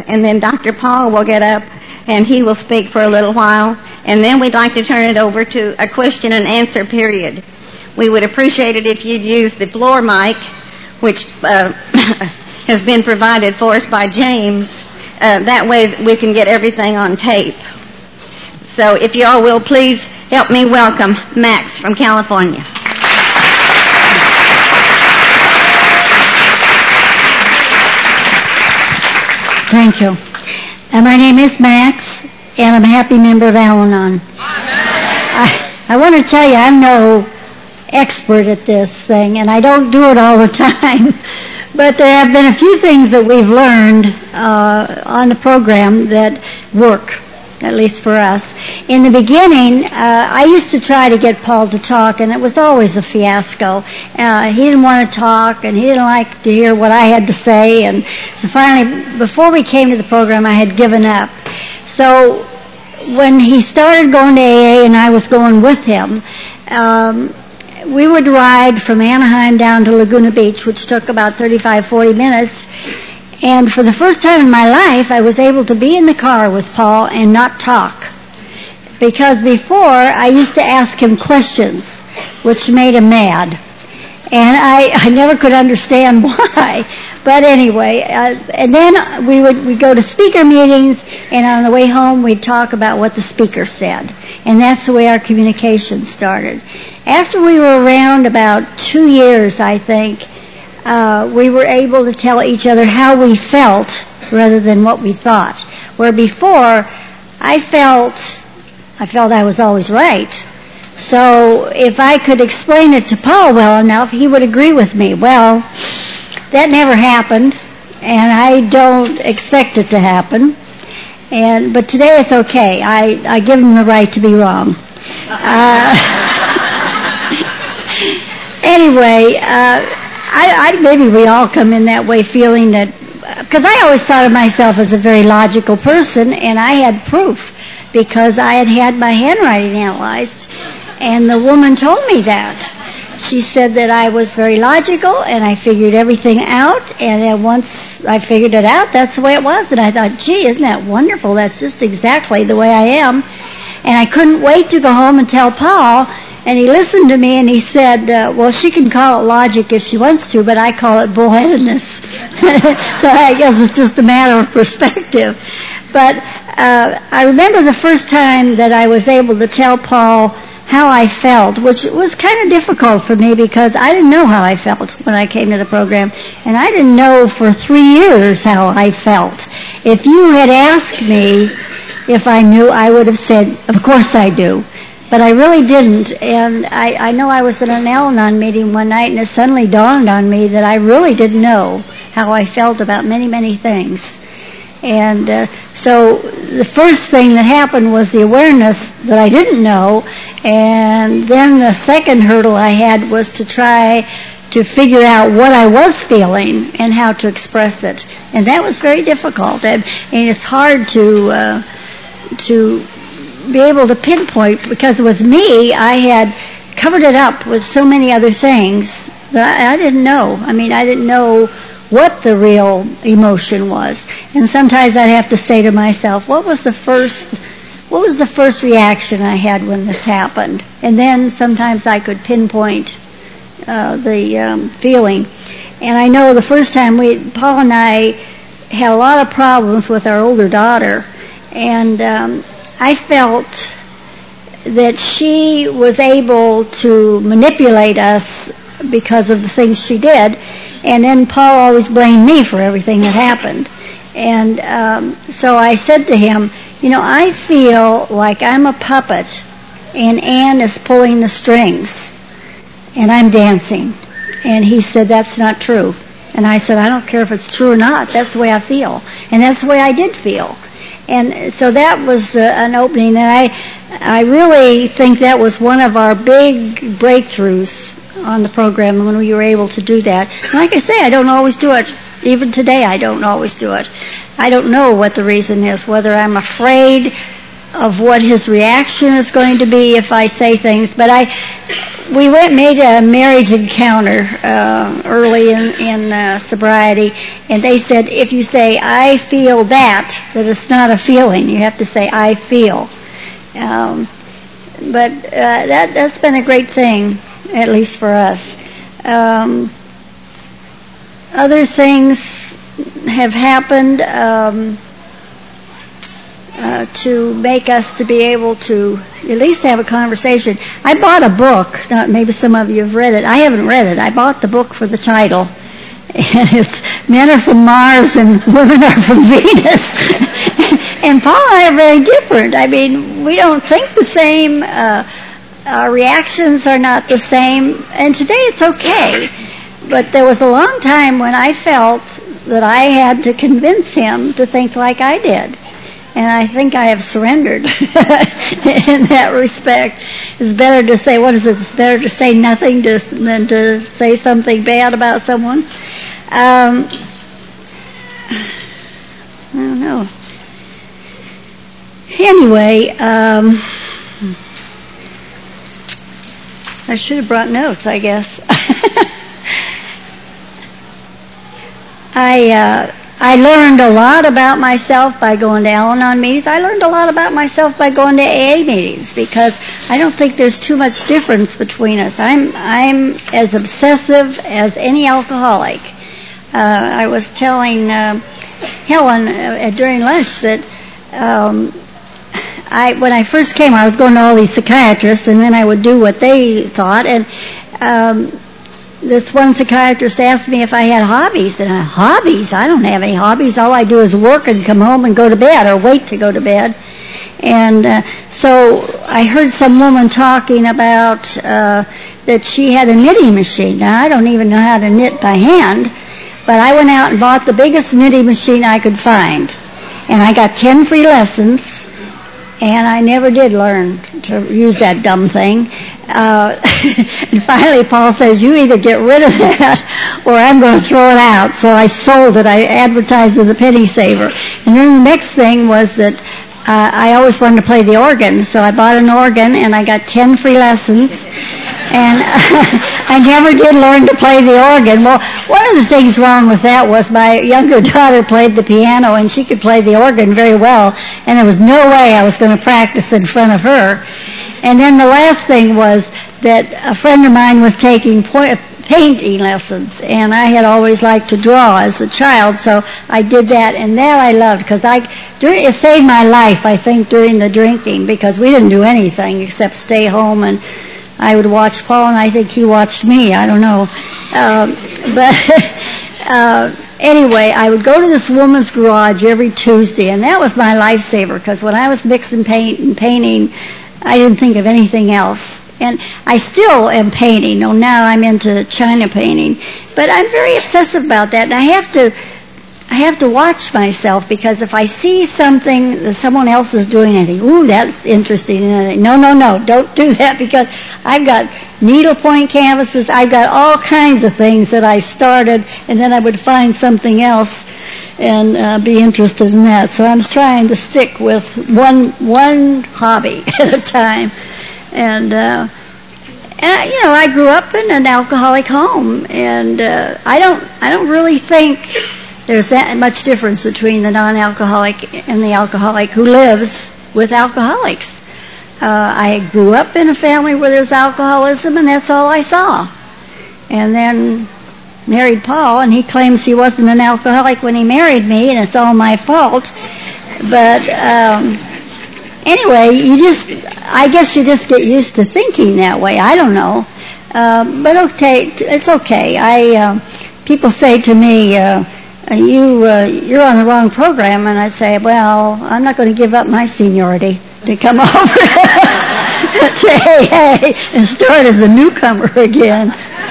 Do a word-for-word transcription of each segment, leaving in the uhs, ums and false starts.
and then Doctor Paul will get up and he will speak for a little while, and then we'd like to turn it over to a question and answer period. We would appreciate it if you'd use the floor mic, which uh, has been provided for us by James. Uh, that way we can get everything on tape. So if you all will, please help me welcome Max from California. Thank you. Uh, my name is Max, and I'm a happy member of Al-Anon. I, I want to tell you, I'm no expert at this thing, and I don't do it all the time. But there have been a few things that we've learned uh, on the program that work, at least for us. In the beginning, uh, I used to try to get Paul to talk, and it was always a fiasco. Uh, he didn't want to talk, and he didn't like to hear what I had to say. And so finally, before we came to the program, I had given up. So when he started going to A A and I was going with him, um, we would ride from Anaheim down to Laguna Beach, which took about thirty-five, forty minutes. And for the first time in my life, I was able to be in the car with Paul and not talk. Because before, I used to ask him questions, which made him mad. And I, I never could understand why. But anyway, uh, and then we would we'd go to speaker meetings, and on the way home, we'd talk about what the speaker said. And that's the way our communication started. After we were around about two years, I think, Uh, we were able to tell each other how we felt rather than what we thought. Where before, I felt, I felt I was always right. So if I could explain it to Paul well enough, he would agree with me. Well, that never happened, and I don't expect it to happen. And but today it's okay. I, I give him the right to be wrong. Uh, anyway, uh, I, I, maybe we all come in that way feeling that, because I always thought of myself as a very logical person, and I had proof because I had had my handwriting analyzed, and the woman told me that. She said that I was very logical, and I figured everything out, and then once I figured it out, that's the way it was, and I thought, gee, isn't that wonderful? That's just exactly the way I am. And I couldn't wait to go home and tell Paul. And he listened to me, and he said, uh, well, she can call it logic if she wants to, but I call it bullheadedness. So I guess it's just a matter of perspective. But uh, I remember the first time that I was able to tell Paul how I felt, which was kind of difficult for me because I didn't know how I felt when I came to the program. And I didn't know for three years how I felt. If you had asked me if I knew, I would have said, of course I do. But I really didn't, and I, I know I was at an Al-Anon meeting one night, and it suddenly dawned on me that I really didn't know how I felt about many, many things. And uh, so the first thing that happened was the awareness that I didn't know, and then the second hurdle I had was to try to figure out what I was feeling and how to express it. And that was very difficult, and, and it's hard to uh, to... be able to pinpoint, because with me, I had covered it up with so many other things that I, I didn't know. I mean, I didn't know what the real emotion was. And sometimes I'd have to say to myself, what was the first, what was the first reaction I had when this happened? And then sometimes I could pinpoint uh, the um, feeling. And I know the first time we, Paul and I had a lot of problems with our older daughter, and um, I felt that she was able to manipulate us because of the things she did, and then Paul always blamed me for everything that happened. And um, so I said to him, you know, I feel like I'm a puppet and Ann is pulling the strings and I'm dancing. And he said, that's not true. And I said, I don't care if it's true or not. That's the way I feel. And that's the way I did feel. And so that was uh, an opening, and I I really think that was one of our big breakthroughs on the program when we were able to do that. And like I say, I don't always do it. Even today, I don't always do it. I don't know what the reason is, whether I'm afraid of what his reaction is going to be if I say things. But I, we went made a marriage encounter uh, early in, in uh, sobriety, and they said if you say I feel that, that it's not a feeling. You have to say I feel. Um, but uh, that that's been a great thing, at least for us. Um, other things have happened. Um, Uh, to make us to be able to at least have a conversation. I bought a book. Not, maybe some of you have read it. I haven't read it. I bought the book for the title. And it's Men Are From Mars and Women Are From Venus. And Paul and I are very different. I mean, we don't think the same. Uh, our reactions are not the same. And today it's okay. But there was a long time when I felt that I had to convince him to think like I did. And I think I have surrendered in that respect. It's better to say, what is it? It's better to say nothing to, than to say something bad about someone. Um, I don't know. Anyway, um, I should have brought notes, I guess. I... Uh, I learned a lot about myself by going to Al-Anon meetings. I learned a lot about myself by going to A A meetings because I don't think there's too much difference between us. I'm I'm as obsessive as any alcoholic. Uh, I was telling uh, Helen uh, during lunch that um, I when I first came, I was going to all these psychiatrists, and then I would do what they thought. And um, this one psychiatrist asked me if I had hobbies, and I, hobbies? I don't have any hobbies. All I do is work and come home and go to bed, or wait to go to bed. And uh, so I heard some woman talking about uh, that she had a knitting machine. Now, I don't even know how to knit by hand, but I went out and bought the biggest knitting machine I could find. And I got ten free lessons, and I never did learn to use that dumb thing. Uh, and finally Paul says, you either get rid of that or I'm going to throw it out. So I sold it. I advertised as a penny saver. And then the next thing was that uh, I always wanted to play the organ. So I bought an organ and I got ten free lessons. And uh, I never did learn to play the organ. Well, one of the things wrong with that was my younger daughter played the piano and she could play the organ very well. And there was no way I was going to practice in front of her. And then the last thing was that a friend of mine was taking point, painting lessons, and I had always liked to draw as a child, so I did that, and that I loved, because I, during, it saved my life, I think, during the drinking, because we didn't do anything except stay home, and I would watch Paul, and I think he watched me, I don't know. Um, but uh, anyway, I would go to this woman's garage every Tuesday, and that was my lifesaver, because when I was mixing paint and painting, I didn't think of anything else. And I still am painting. Oh, now I'm into China painting. But I'm very obsessive about that. And I have to I have to watch myself, because if I see something that someone else is doing, I think, ooh, that's interesting. And I think, no, no, no, don't do that, because I've got needlepoint canvases. I've got all kinds of things that I started, and then I would find something else and uh, be interested in that. So I'm trying to stick with one one hobby at a time. And, uh, and you know, I grew up in an alcoholic home, and uh, I don't I don't really think there's that much difference between the non-alcoholic and the alcoholic who lives with alcoholics. Uh, I grew up in a family where there's alcoholism, and that's all I saw. And then married Paul, and he claims he wasn't an alcoholic when he married me, and it's all my fault. But um, anyway, you just, I guess you just get used to thinking that way. I don't know. Uh, but okay, it's okay. I uh, people say to me, uh, you, uh, you're on the wrong program, and I say, well, I'm not going to give up my seniority to come over to A A and start as a newcomer again.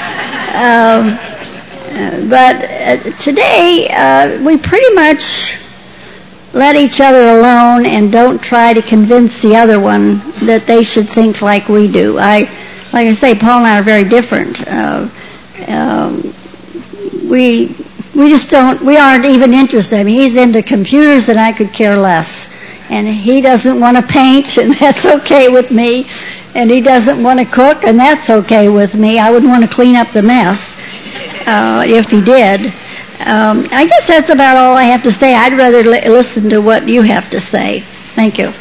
Um, but uh, today, uh, we pretty much let each other alone and don't try to convince the other one that they should think like we do. I, like I say, Paul and I are very different. Uh, um, we we just don't. We aren't even interested. I mean, he's into computers, and I could care less. And he doesn't want to paint, and that's okay with me. and he doesn't want to cook, and that's okay with me. I wouldn't want to clean up the mess uh, if he did. Um, I guess that's about all I have to say. I'd rather li- listen to what you have to say. Thank you.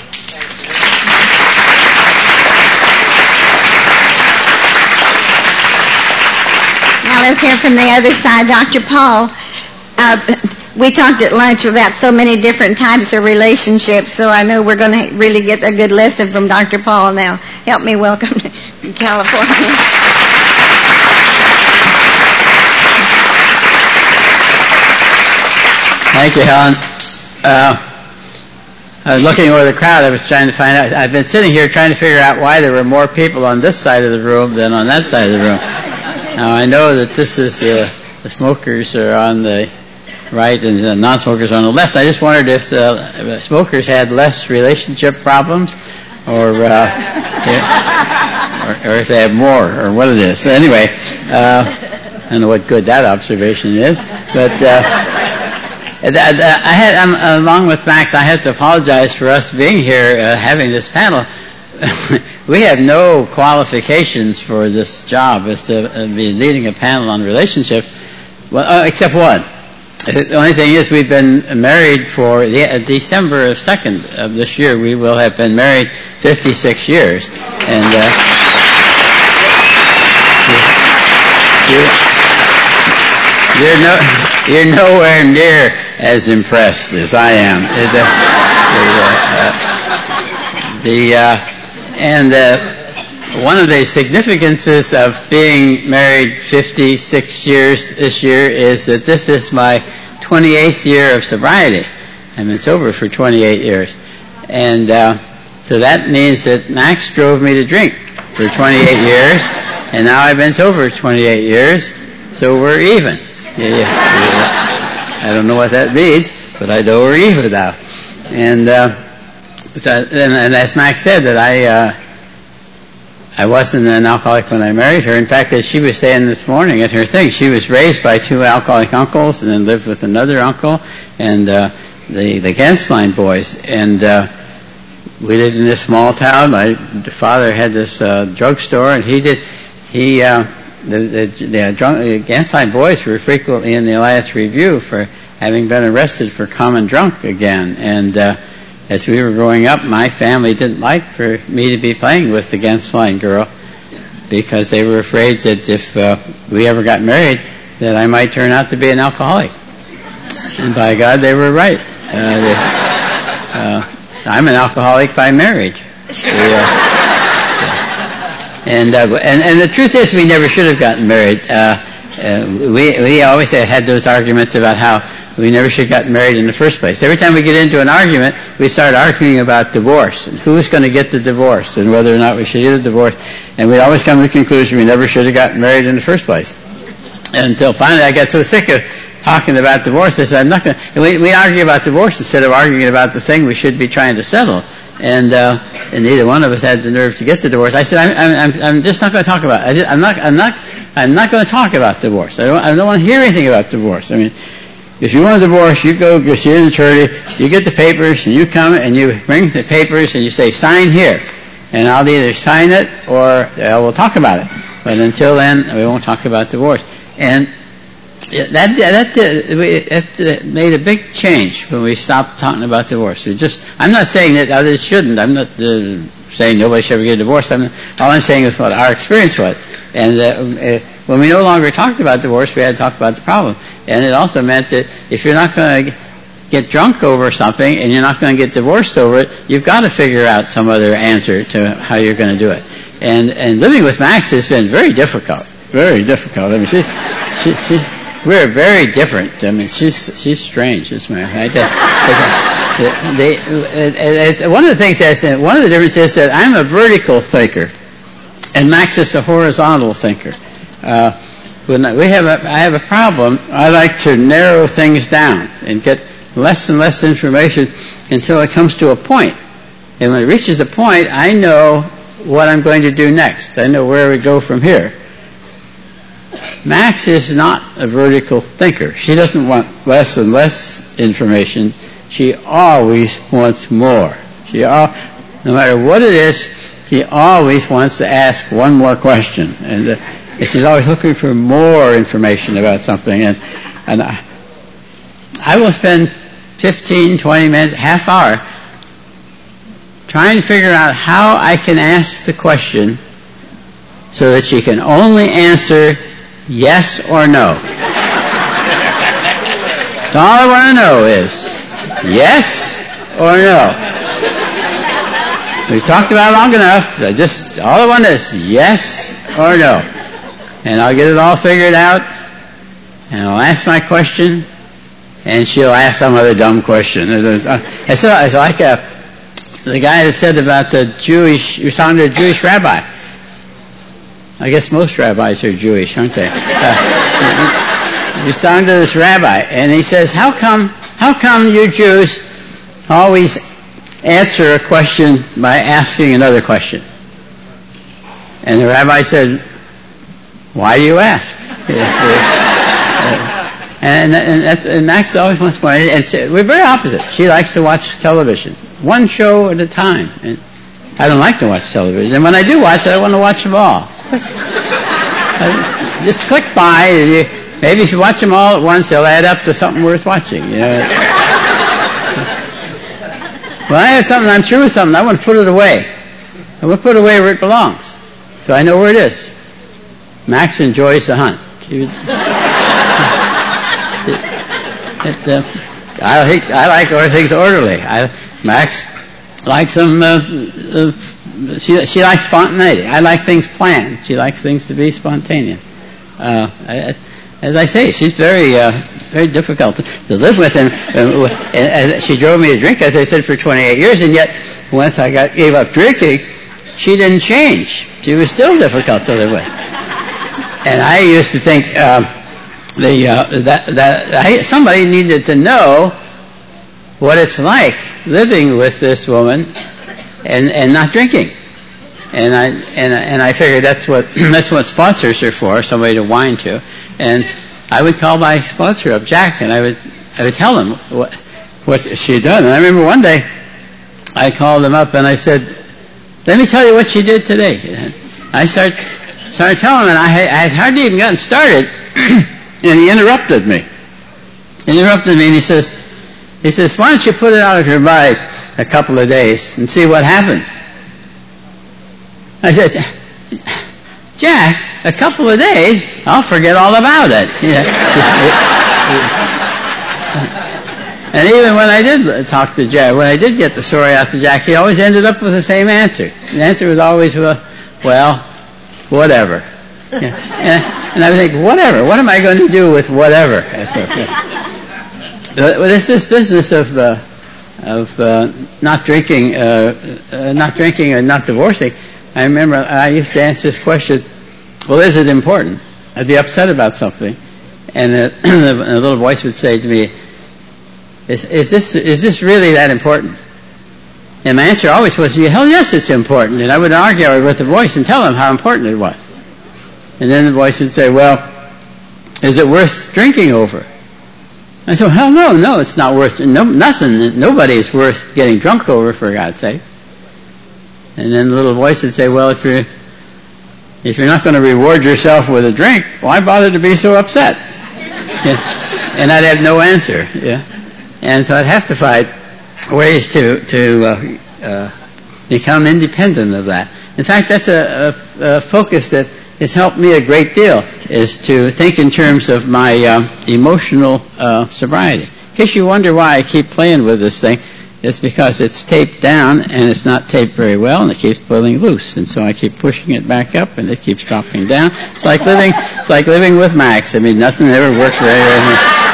Now let's hear from the other side. Doctor Paul, uh, we talked at lunch about so many different types of relationships, so I know we're going to really get a good lesson from Doctor Paul now. Help me welcome to California. Thank you, Helen. Uh, I was looking over the crowd. I was trying to find out. I've been sitting here trying to figure out why there were more people on this side of the room than on that side of the room. Now, I know that this is uh, the smokers are on the right and the non-smokers are on the left. I just wondered if uh, smokers had less relationship problems or, uh, or, or if they have more or what it is. So anyway, uh, I don't know what good that observation is, but... Uh, I had, um, along with Max, I have to apologize for us being here, uh, having this panel. We have no qualifications for this job as to uh, be leading a panel on relationship, well, uh, except one. The only thing is we've been married for the, uh, December second of this year. We will have been married fifty-six years, and uh, you, you're no. You're nowhere near as impressed as I am. The, uh, the uh, and uh, one of the significances of being married fifty-six years this year is that this is my twenty-eighth year of sobriety. I've been sober for twenty-eight years, and uh, so that means that Max drove me to drink for twenty-eight years, and now I've been sober twenty-eight years, so we're even. Yeah, yeah, yeah. I don't know what that means, but I know we're even now. And, uh, so, and, and as Max said, that I uh, I wasn't an alcoholic when I married her. In fact, as she was saying this morning at her thing, she was raised by two alcoholic uncles and then lived with another uncle and uh, the the Gensline boys. And uh, we lived in this small town. My father had this uh, drugstore, and he did he. Uh, The, the, the, drunk, the Gensline boys were frequently in the Elias Review for having been arrested for common drunk again. And uh, as we were growing up, my family didn't like for me to be playing with the Gensline girl because they were afraid that if uh, we ever got married, that I might turn out to be an alcoholic. And by God, they were right. Uh, they, uh, I'm an alcoholic by marriage. We, uh, And, uh, and and the truth is, we never should have gotten married. Uh, uh, we we always had those arguments about how we never should have gotten married in the first place. Every time we get into an argument, we start arguing about divorce and who's going to get the divorce and whether or not we should get a divorce. And we always come to the conclusion we never should have gotten married in the first place. Until finally, I got so sick of talking about divorce, I said, I'm not going to. We we argue about divorce instead of arguing about the thing we should be trying to settle. And, uh, and neither one of us had the nerve to get the divorce. I said, I'm, I'm, I'm just not going to talk about it. I just, I'm not, I'm not, I'm not going to talk about divorce. I don't, I don't want to hear anything about divorce. I mean, if you want a divorce, you go, go see an attorney, you get the papers, and you come and you bring the papers and you say, sign here. And I'll either sign it or uh, we'll talk about it. But until then, we won't talk about divorce. And That that, uh, that uh, made a big change when we stopped talking about divorce. We just, I'm not saying that others shouldn't. I'm not uh, saying nobody should ever get a divorce. I'm, all I'm saying is what our experience was. And uh, uh, when we no longer talked about divorce, we had to talk about the problem. And it also meant that if you're not going to get drunk over something and you're not going to get divorced over it, you've got to figure out some other answer to how you're going to do it. And and living with Max has been very difficult. Very difficult. I mean, she, she, she's We're very different. I mean, she's she's strange, this man. Right? The, the, the, one of the things that's one of the differences is that I'm a vertical thinker, and Max is a horizontal thinker. Uh, when we have a, I have a problem. I like to narrow things down and get less and less information until it comes to a point. And when it reaches a point, I know what I'm going to do next. I know where we go from here. Max is not a vertical thinker. She doesn't want less and less information. She always wants more. She all, no matter what it is, she always wants to ask one more question, and, uh, and she's always looking for more information about something. And and I, I will spend fifteen, twenty minutes, half hour, trying to figure out how I can ask the question so that she can only answer yes or no. All I want to know is yes or no. We've talked about it long enough. Just all I want is yes or no. And I'll get it all figured out, and I'll ask my question, and she'll ask some other dumb question. It's, it's like a, the guy that said about the Jewish, he was talking to a Jewish rabbi. I guess most rabbis are Jewish, aren't they? Uh, he was talking to this rabbi, and he says, how come, how come you Jews always answer a question by asking another question? And the rabbi said, why do you ask? and, and, and, and Max always wants more. And so we're very opposite. She likes to watch television, one show at a time. And I don't like to watch television. And when I do watch it, I want to watch them all. Just click by. You, maybe if you watch them all at once, they'll add up to something worth watching. You know. When I have something, I'm through with something, I want to put it away. I want to put it away where it belongs, so I know where it is. Max enjoys the hunt. it, it, uh, I, think, I like things orderly. I, Max likes them. Uh, uh, she she likes spontaneity. I like things planned. She likes things to be spontaneous. Uh, I, As I say, she's very, uh, very difficult to, to live with, and, uh, and she drove me to drink, as I said, for twenty-eight years. And yet, once I got gave up drinking, she didn't change. She was still difficult to live with. And I used to think uh, the uh, that that I, somebody needed to know what it's like living with this woman and and not drinking. And I and and I figured that's what that's what sponsors are for, somebody to whine to. And I would call my sponsor up, Jack, and I would I would tell him what what she had done. And I remember one day I called him up and I said, "Let me tell you what she did today." And I started started telling him, and I had, I had hardly even gotten started, and he interrupted me. He interrupted me, and he says, he says, "Why don't you put it out of your mind a couple of days and see what happens?" I said, "Jack, a couple of days, I'll forget all about it." Yeah. And even when I did talk to Jack, when I did get the story out to Jack, he always ended up with the same answer. The answer was always, well, whatever. Yeah. And, and I would think, whatever? What am I going to do with whatever? Well, it's this business of uh, of uh, not drinking, uh, uh, not drinking, and not divorcing. I remember I used to answer this question, well, is it important? I'd be upset about something, and a, a little voice would say to me, is, is this is this really that important? And my answer always was, hell yes, it's important. And I would argue with the voice and tell him how important it was. And then the voice would say, well, is it worth drinking over? I said, hell no, no, it's not worth, no, nothing, nobody is worth getting drunk over, for God's sake. And then the little voice would say, well, if you're, if you're not going to reward yourself with a drink, why bother to be so upset? Yeah. And I'd have no answer. Yeah. And so I'd have to find ways to, to uh, uh, become independent of that. In fact, that's a, a, a focus that has helped me a great deal, is to think in terms of my uh, emotional uh, sobriety. In case you wonder why I keep playing with this thing, it's because it's taped down and it's not taped very well, and it keeps pulling loose, and so I keep pushing it back up and it keeps dropping down. It's like living, it's like living with Max. I mean, nothing ever works very well.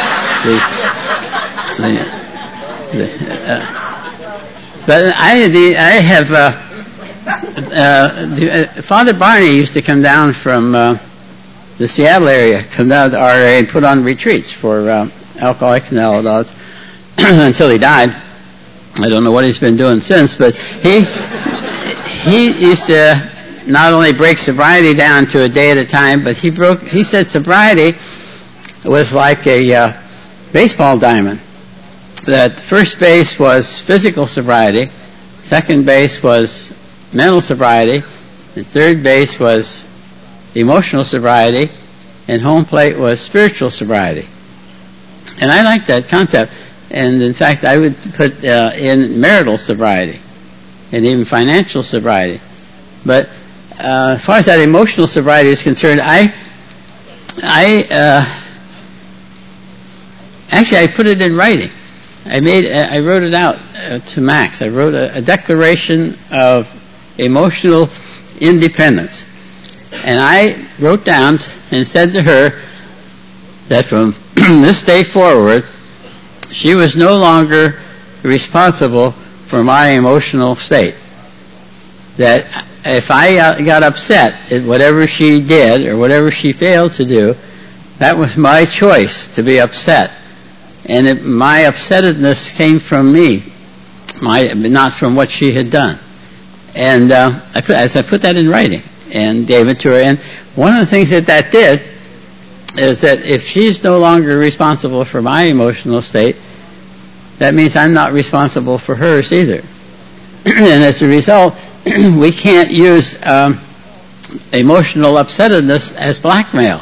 The, the, uh, but I, the, I have. Uh, uh, the, uh, Father Barney used to come down from uh, the Seattle area, come down to our area and put on retreats for uh, alcoholics and adults until he died. I don't know what he's been doing since, but he he used to not only break sobriety down to a day at a time, but he broke. He said sobriety was like a uh, baseball diamond. That first base was physical sobriety, second base was mental sobriety, the third base was emotional sobriety, and home plate was spiritual sobriety. And I like that concept. And in fact, I would put uh, in marital sobriety and even financial sobriety. But uh, as far as that emotional sobriety is concerned, I, I uh, actually I put it in writing. I made, I wrote it out uh, to Max. I wrote a, a declaration of emotional independence, and I wrote down and said to her that from this day forward, she was no longer responsible for my emotional state. That if I uh, got upset at whatever she did or whatever she failed to do, that was my choice to be upset. And it, my upsettedness came from me, my, not from what she had done. And uh, I put, as I put that in writing and gave it to her. And one of the things that that did is that if she's no longer responsible for my emotional state, that means I'm not responsible for hers either. And as a result, we can't use um, emotional upsettedness as blackmail.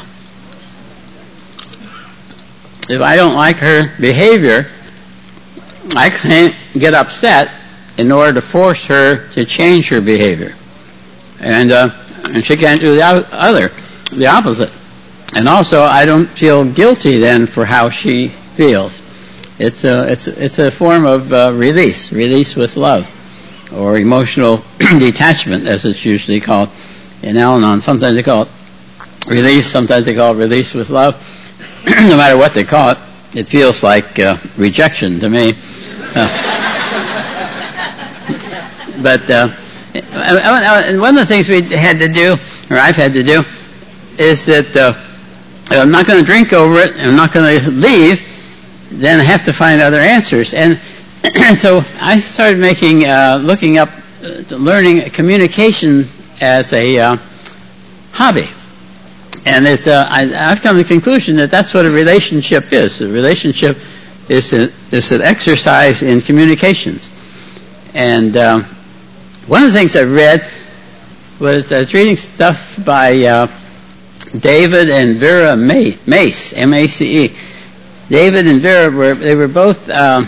If I don't like her behavior, I can't get upset in order to force her to change her behavior. And, uh, and she can't do the other, the opposite. And also, I don't feel guilty then for how she feels. It's a, it's, it's a form of uh, release, release with love, or emotional detachment, as it's usually called in Al-Anon. Sometimes they call it release, sometimes they call it release with love. No matter what they call it, it feels like uh, rejection to me. Uh, but uh, one of the things we had to do, or I've had to do, is that uh, I'm not going to drink over it, and I'm not going to leave, then I have to find other answers. And so I started making, uh, looking up, uh, learning communication as a uh, hobby. And it's, uh, I, I've come to the conclusion that that's what a relationship is. A relationship is, a, is an exercise in communications. And um, one of the things I read was I was reading stuff by uh, David and Vera Mace, M A C E. David and Vera were they were both uh,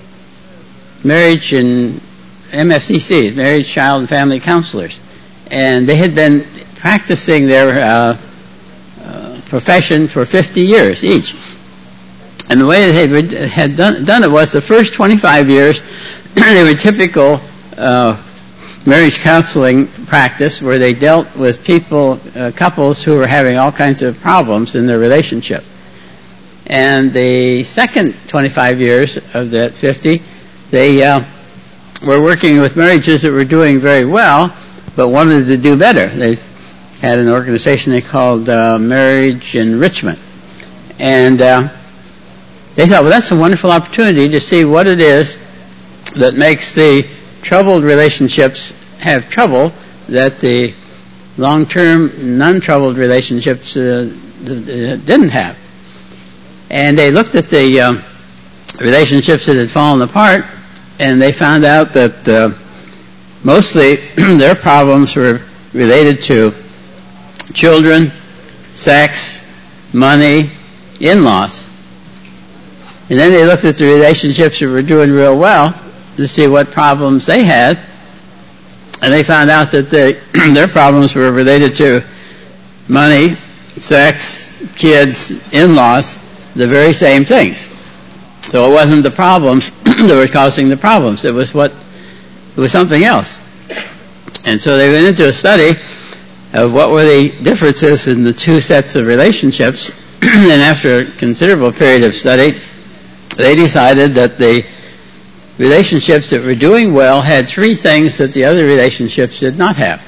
marriage and M F C C, marriage, child, and family counselors, and they had been practicing their uh, profession for fifty years each. And the way they had done, done it was the first twenty-five years they were typical uh, marriage counseling practice where they dealt with people, uh, couples who were having all kinds of problems in their relationship. And the second twenty-five years of that fifty, they uh, were working with marriages that were doing very well but wanted to do better. They had an organization they called uh, Marriage Enrichment. And uh, they thought, well, that's a wonderful opportunity to see what it is that makes the troubled relationships have trouble that the long-term, non-troubled relationships uh, didn't have. And they looked at the uh, relationships that had fallen apart, and they found out that uh, mostly their problems were related to children, sex, money, in-laws. And then they looked at the relationships that were doing real well to see what problems they had. And they found out that they, their problems were related to money, sex, kids, in-laws, the very same things. So it wasn't the problems that were causing the problems. It was what, it was something else. And so they went into a study of what were the differences in the two sets of relationships. And after a considerable period of study, they decided that the relationships that were doing well had three things that the other relationships did not have.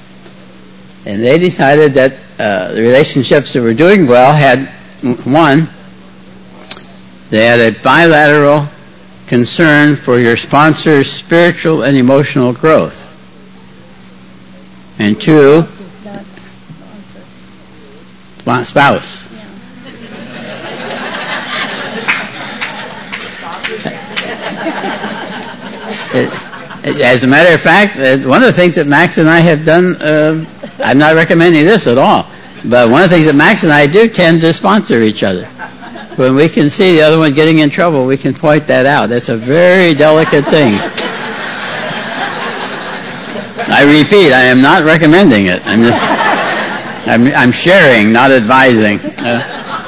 And they decided that uh, the relationships that were doing well had, one, they had a bilateral concern for your sponsor's spiritual and emotional growth. And two, spouse. It, as a matter of fact, one of the things that Max and I have done, uh, I'm not recommending this at all, but one of the things that Max and I do tend to sponsor each other. When we can see the other one getting in trouble, we can point that out. That's a very delicate thing. I repeat, I am not recommending it. I'm just, I'm, I'm sharing, not advising. Uh,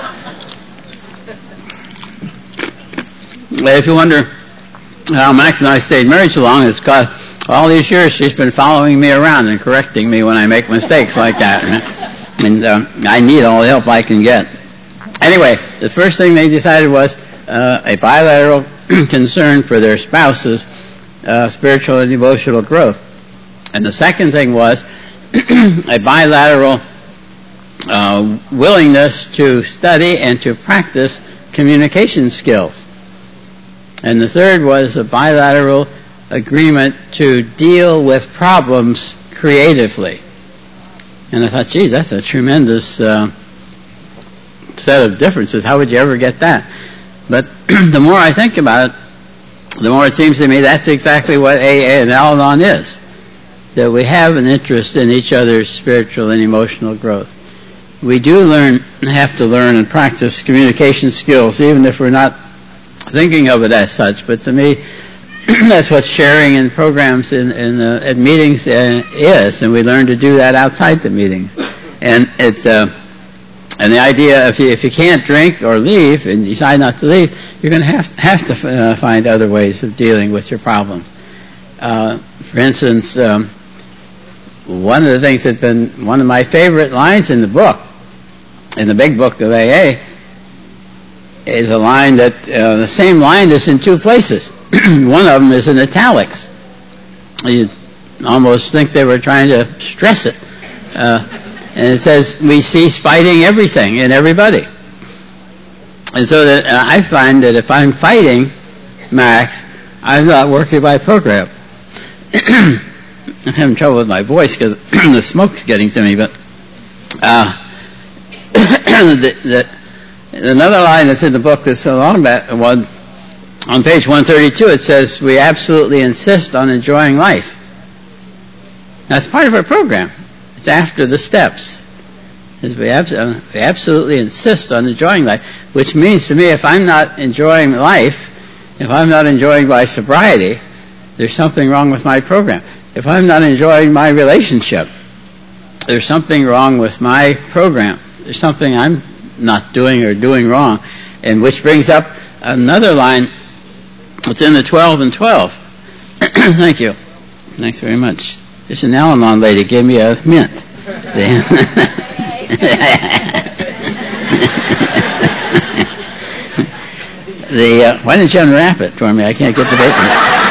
if you wonder how Max and I stayed married so long, it's because all these years she's been following me around and correcting me when I make mistakes like that. And uh, I need all the help I can get. Anyway, the first thing they decided was uh, a bilateral concern for their spouse's uh, spiritual and emotional growth. And the second thing was a bilateral uh, willingness to study and to practice communication skills. And the third was a bilateral agreement to deal with problems creatively. And I thought, geez, that's a tremendous uh, set of differences. How would you ever get that? But the more I think about it, the more it seems to me that's exactly what A A and Al-Anon is. That we have an interest in each other's spiritual and emotional growth. We do learn, have to learn and practice communication skills, even if we're not thinking of it as such. But to me, that's what sharing in programs in, in uh, at meetings uh, is, and we learn to do that outside the meetings. And it's uh, and the idea if you if you can't drink or leave and decide not to leave, you're going to have have to uh, find other ways of dealing with your problems. Uh, for instance. Um, One of the things that's been one of my favorite lines in the book, in the big book of A A, is a line that, uh, the same line is in two places. One of them is in italics. You almost think they were trying to stress it. Uh, and it says, we cease fighting everything and everybody. And so that uh, I find that if I'm fighting Max, I'm not working by program. I'm having trouble with my voice because the smoke's getting to me, but uh, the, the, another line that's in the book that's along that one, on page one thirty-two, it says, we absolutely insist on enjoying life. That's part of our program. It's after the steps. We, abs- we absolutely insist on enjoying life, which means to me if I'm not enjoying life, if I'm not enjoying my sobriety, there's something wrong with my program. If I'm not enjoying my relationship, there's something wrong with my program. There's something I'm not doing or doing wrong. And which brings up another line that's in the twelve and twelve. Thank you. Thanks very much. There's an Al-Anon lady gave me a mint. the uh, why didn't you unwrap it for me? I can't get the paper.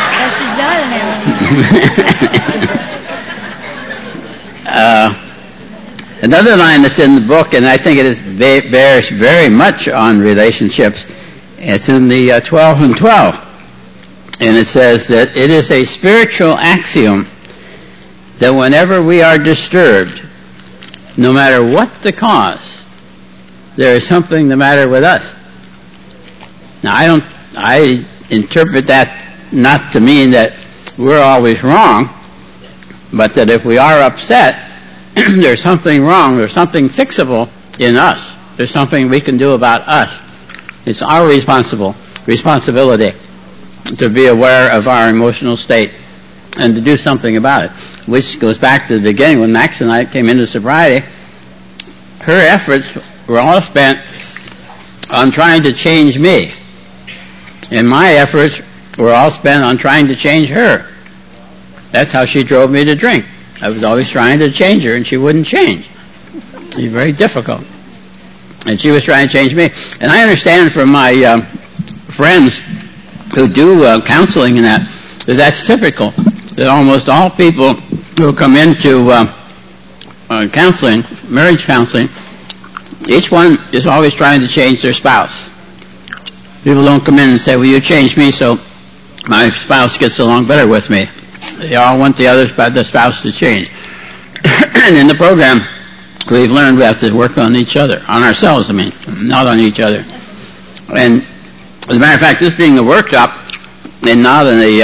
uh, another line that's in the book, and I think it is bears very much on relationships, it's in the uh, twelve and twelve. And it says that it is a spiritual axiom that whenever we are disturbed, no matter what the cause, there is something the matter with us. Now, I don't, I interpret that not to mean that we're always wrong, but that if we are upset, there's something wrong, there's something fixable in us. There's something we can do about us. It's our responsible responsibility to be aware of our emotional state and to do something about it, which goes back to the beginning when Max and I came into sobriety. Her efforts were all spent on trying to change me, and my efforts were all spent on trying to change her. That's how she drove me to drink. I was always trying to change her, and she wouldn't change. It was very difficult. And she was trying to change me. And I understand from my uh, friends who do uh, counseling and that, that that's typical. That almost all people who come into uh, uh, counseling, marriage counseling, each one is always trying to change their spouse. People don't come in and say, well, you changed me so my spouse gets along better with me. They all want the other the spouse to change. And in the program, we've learned we have to work on each other, on ourselves, I mean, not on each other. And as a matter of fact, this being a workshop and not in a uh,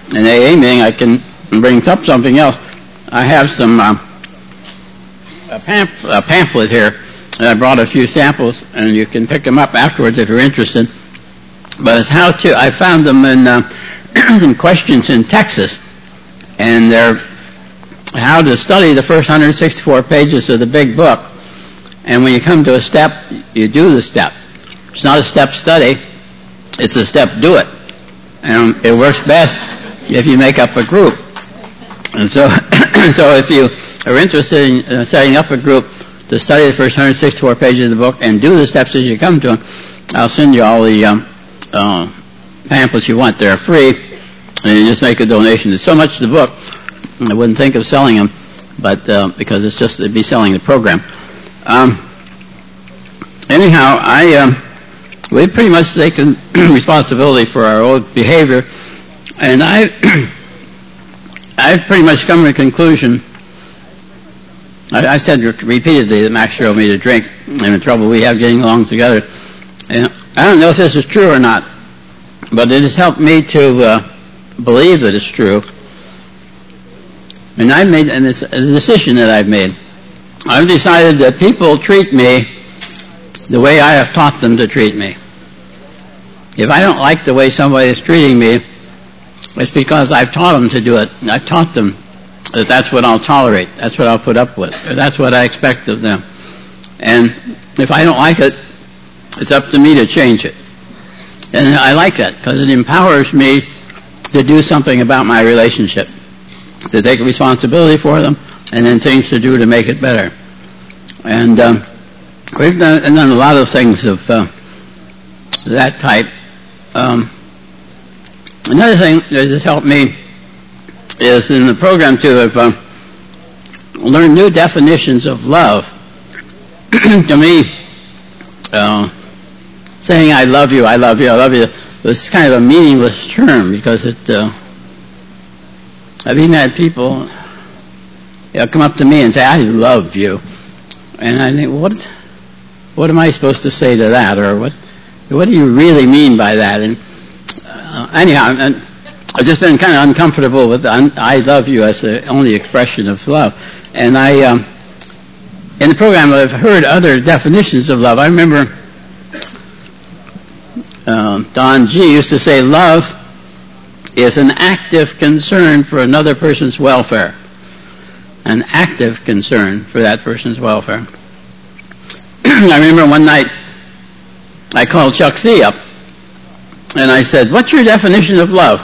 an A A meeting, I can bring up something else. I have some uh, a, pamp- a pamphlet here, and I brought a few samples, and you can pick them up afterwards if you're interested. But it's how to, I found them in uh, some questions in Texas, and they're how to study the first one hundred sixty-four pages of the big book. And when you come to a step, you do the step. It's not a step study, it's a step do it. And it works best if you make up a group. And so, so if you are interested in uh, setting up a group to study the first one hundred sixty-four pages of the book and do the steps as you come to them, I'll send you all the um, uh, pamphlets you want. They're free, and you just make a donation. There's so much to the book, I wouldn't think of selling them, but uh, because it's just it'd be selling the program. Um, anyhow, I um, we pretty much taken responsibility for our own behavior, and I I've pretty much come to the conclusion. I, I said repeatedly that Max drove me to drink, and the trouble we have getting along together. And I don't know if this is true or not, but it has helped me to uh, believe that it's true. And I've made, and it's a decision that I've made. I've decided that people treat me the way I have taught them to treat me. If I don't like the way somebody is treating me, it's because I've taught them to do it. I've taught them that that's what I'll tolerate, that's what I'll put up with, or that's what I expect of them. And if I don't like it, it's up to me to change it. And I like that because it empowers me to do something about my relationship, to take responsibility for them, and then things to do to make it better. And um, we've done, done a lot of things of uh, that type. Um, another thing that has helped me is in the program to have uh, learned new definitions of love. To me, uh, saying I love you, I love you, I love you was kind of a meaningless term because it. Uh, I've even had people you know, come up to me and say, I love you. And I think, what what am I supposed to say to that? Or what what do you really mean by that? And uh, anyhow, and I've just been kind of uncomfortable with I love you as the only expression of love. And I, um, in the program, I've heard other definitions of love. I remember uh, Don G. used to say love is an active concern for another person's welfare. An active concern for that person's welfare. I remember one night I called Chuck C. up and I said, what's your definition of love?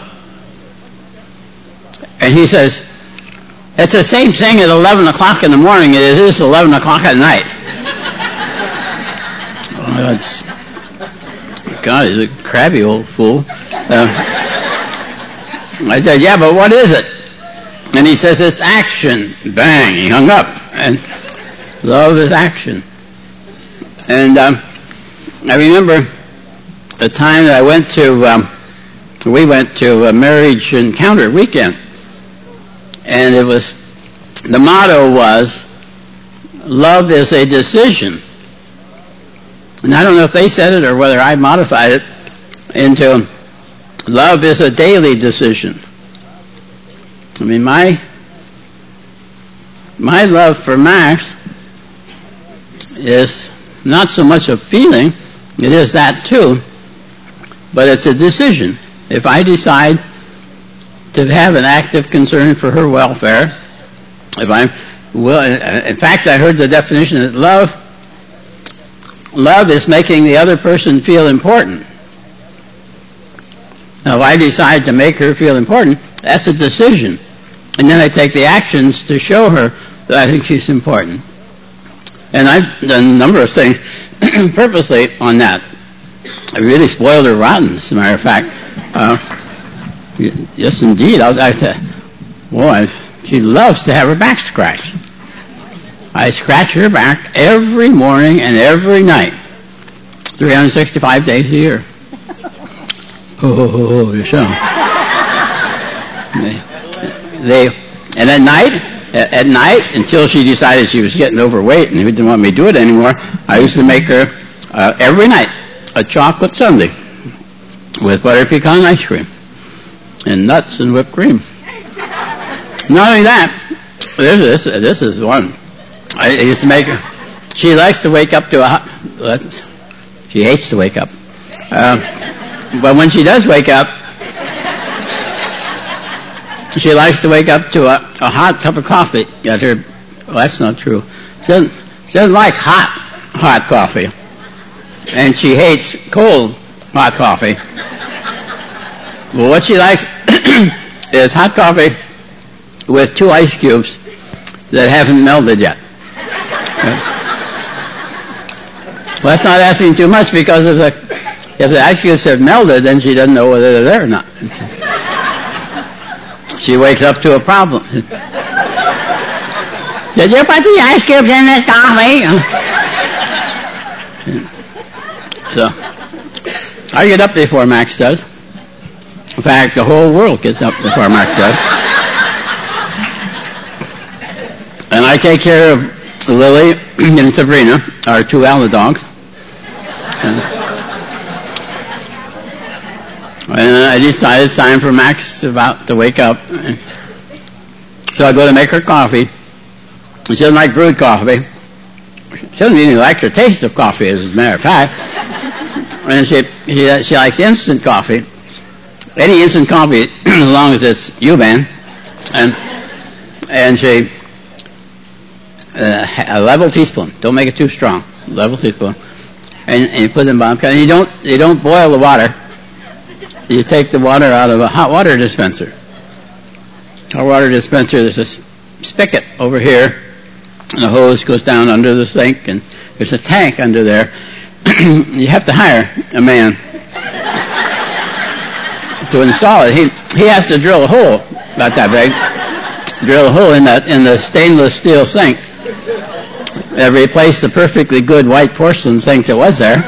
And he says, it's the same thing at eleven o'clock in the morning as it is eleven o'clock at night. Oh, that's, God, he's a crabby old fool. Uh, I said, yeah, but what is it? And he says, it's action. Bang, he hung up. And love is action. And um, I remember the time that I went to, um, we went to a marriage encounter weekend. And it was, the motto was, love is a decision. And I don't know if they said it or whether I modified it into, love is a daily decision. I mean, my my love for Max is not so much a feeling, it is that too, but it's a decision. If I decide to have an active concern for her welfare, if I'm well, in fact, I heard the definition that love, love is making the other person feel important. Now, if I decide to make her feel important, that's a decision. And then I take the actions to show her that I think she's important. And I've done a number of things purposely on that. I really spoiled her rotten, as a matter of fact. Uh, yes, indeed. I, I said, boy, she loves to have her back scratched. I scratch her back every morning and every night, three hundred sixty-five days a year. Oh, oh, oh, you show. They, they, and at night, at, at night, until she decided she was getting overweight and didn't want me to do it anymore, I used to make her uh, every night a chocolate sundae with butter pecan ice cream. and nuts and whipped cream. Not only that, this, this, this is one. I used to make her. She likes to wake up to a hot. She hates to wake up. Uh, but when she does wake up, she likes to wake up to a, a hot cup of coffee at her. Well, that's not true. She doesn't, she doesn't like hot, hot coffee. And she hates cold, hot coffee. Well, what she likes is hot coffee with two ice cubes that haven't melted yet. Well, that's not asking too much, because if the, if the ice cubes have melted, then she doesn't know whether they're there or not. She wakes up to a problem. Did you put the ice cubes in this coffee? So, I get up before Max does. In fact, the whole world gets up before Max does. And I take care of Lily and Sabrina, our two Alda dogs. And, and I decided it's time for Max about to wake up. So I go to make her coffee. She doesn't like brewed coffee. She doesn't even like the taste of coffee, as a matter of fact. And she, she, she likes instant coffee. Any instant coffee, as long as it's U-Ban. And, and she, uh, a level teaspoon. Don't make it too strong. Level teaspoon. And, and you put it in the bottom cup. And you don't, you don't boil the water. You take the water out of a hot water dispenser. Hot water dispenser, there's a spigot over here. And the hose goes down under the sink, and there's a tank under there. You have to hire a man to install it. He he has to drill a hole about that big, drill a hole in that in the stainless steel sink, and replace the perfectly good white porcelain sink that was there.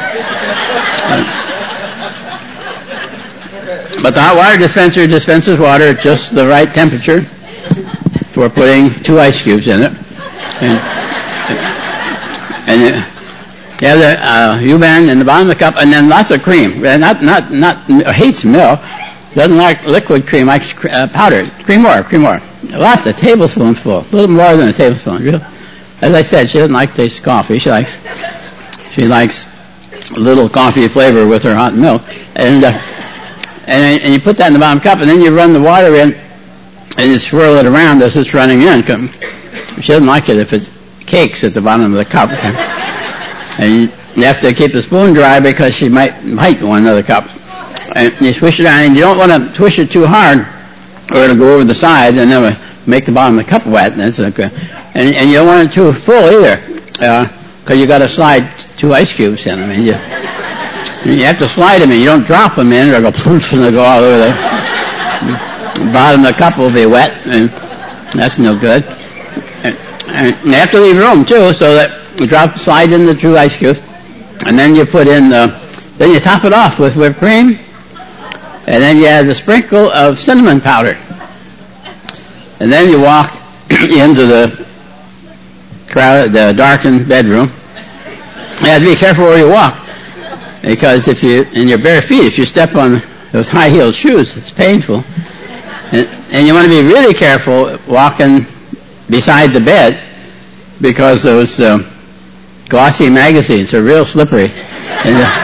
But the hot water dispenser dispenses water at just the right temperature for putting two ice cubes in it. And, and you, you have the uh, U-Ban in the bottom of the cup, and then lots of cream. Not, not, not, hates milk. Doesn't like liquid cream, likes uh, powdered. Cream more, cream more. Lots, a tablespoonful. A little more than a tablespoon. Real. As I said, she doesn't like to taste coffee. She likes, she likes a little coffee flavor with her hot milk. And, uh, and, and you put that in the bottom cup, and then you run the water in, and you swirl it around as it's running in. She doesn't like it if it cakes at the bottom of the cup. And you have to keep the spoon dry, because she might might want another cup. And you swish it on, and you don't want to swish it too hard, or it'll go over the side and then make the bottom of the cup wet. And, that's okay. and, and you don't want it too full either, because uh, you got to slide two ice cubes in. I mean, you you have to slide them in. You don't drop them in, or they'll go poof, and they'll go all over the, the bottom of the cup will be wet, and that's no good. And you have to leave room, too, so that you drop, slide in the two ice cubes, and then you put in, the, then you top it off with whipped cream, and then you add a sprinkle of cinnamon powder. And then you walk into the crowded, the darkened bedroom. You have to be careful where you walk, because if you, in your bare feet, if you step on those high-heeled shoes, it's painful. And, and you want to be really careful walking beside the bed, because those uh, glossy magazines are real slippery. And, uh,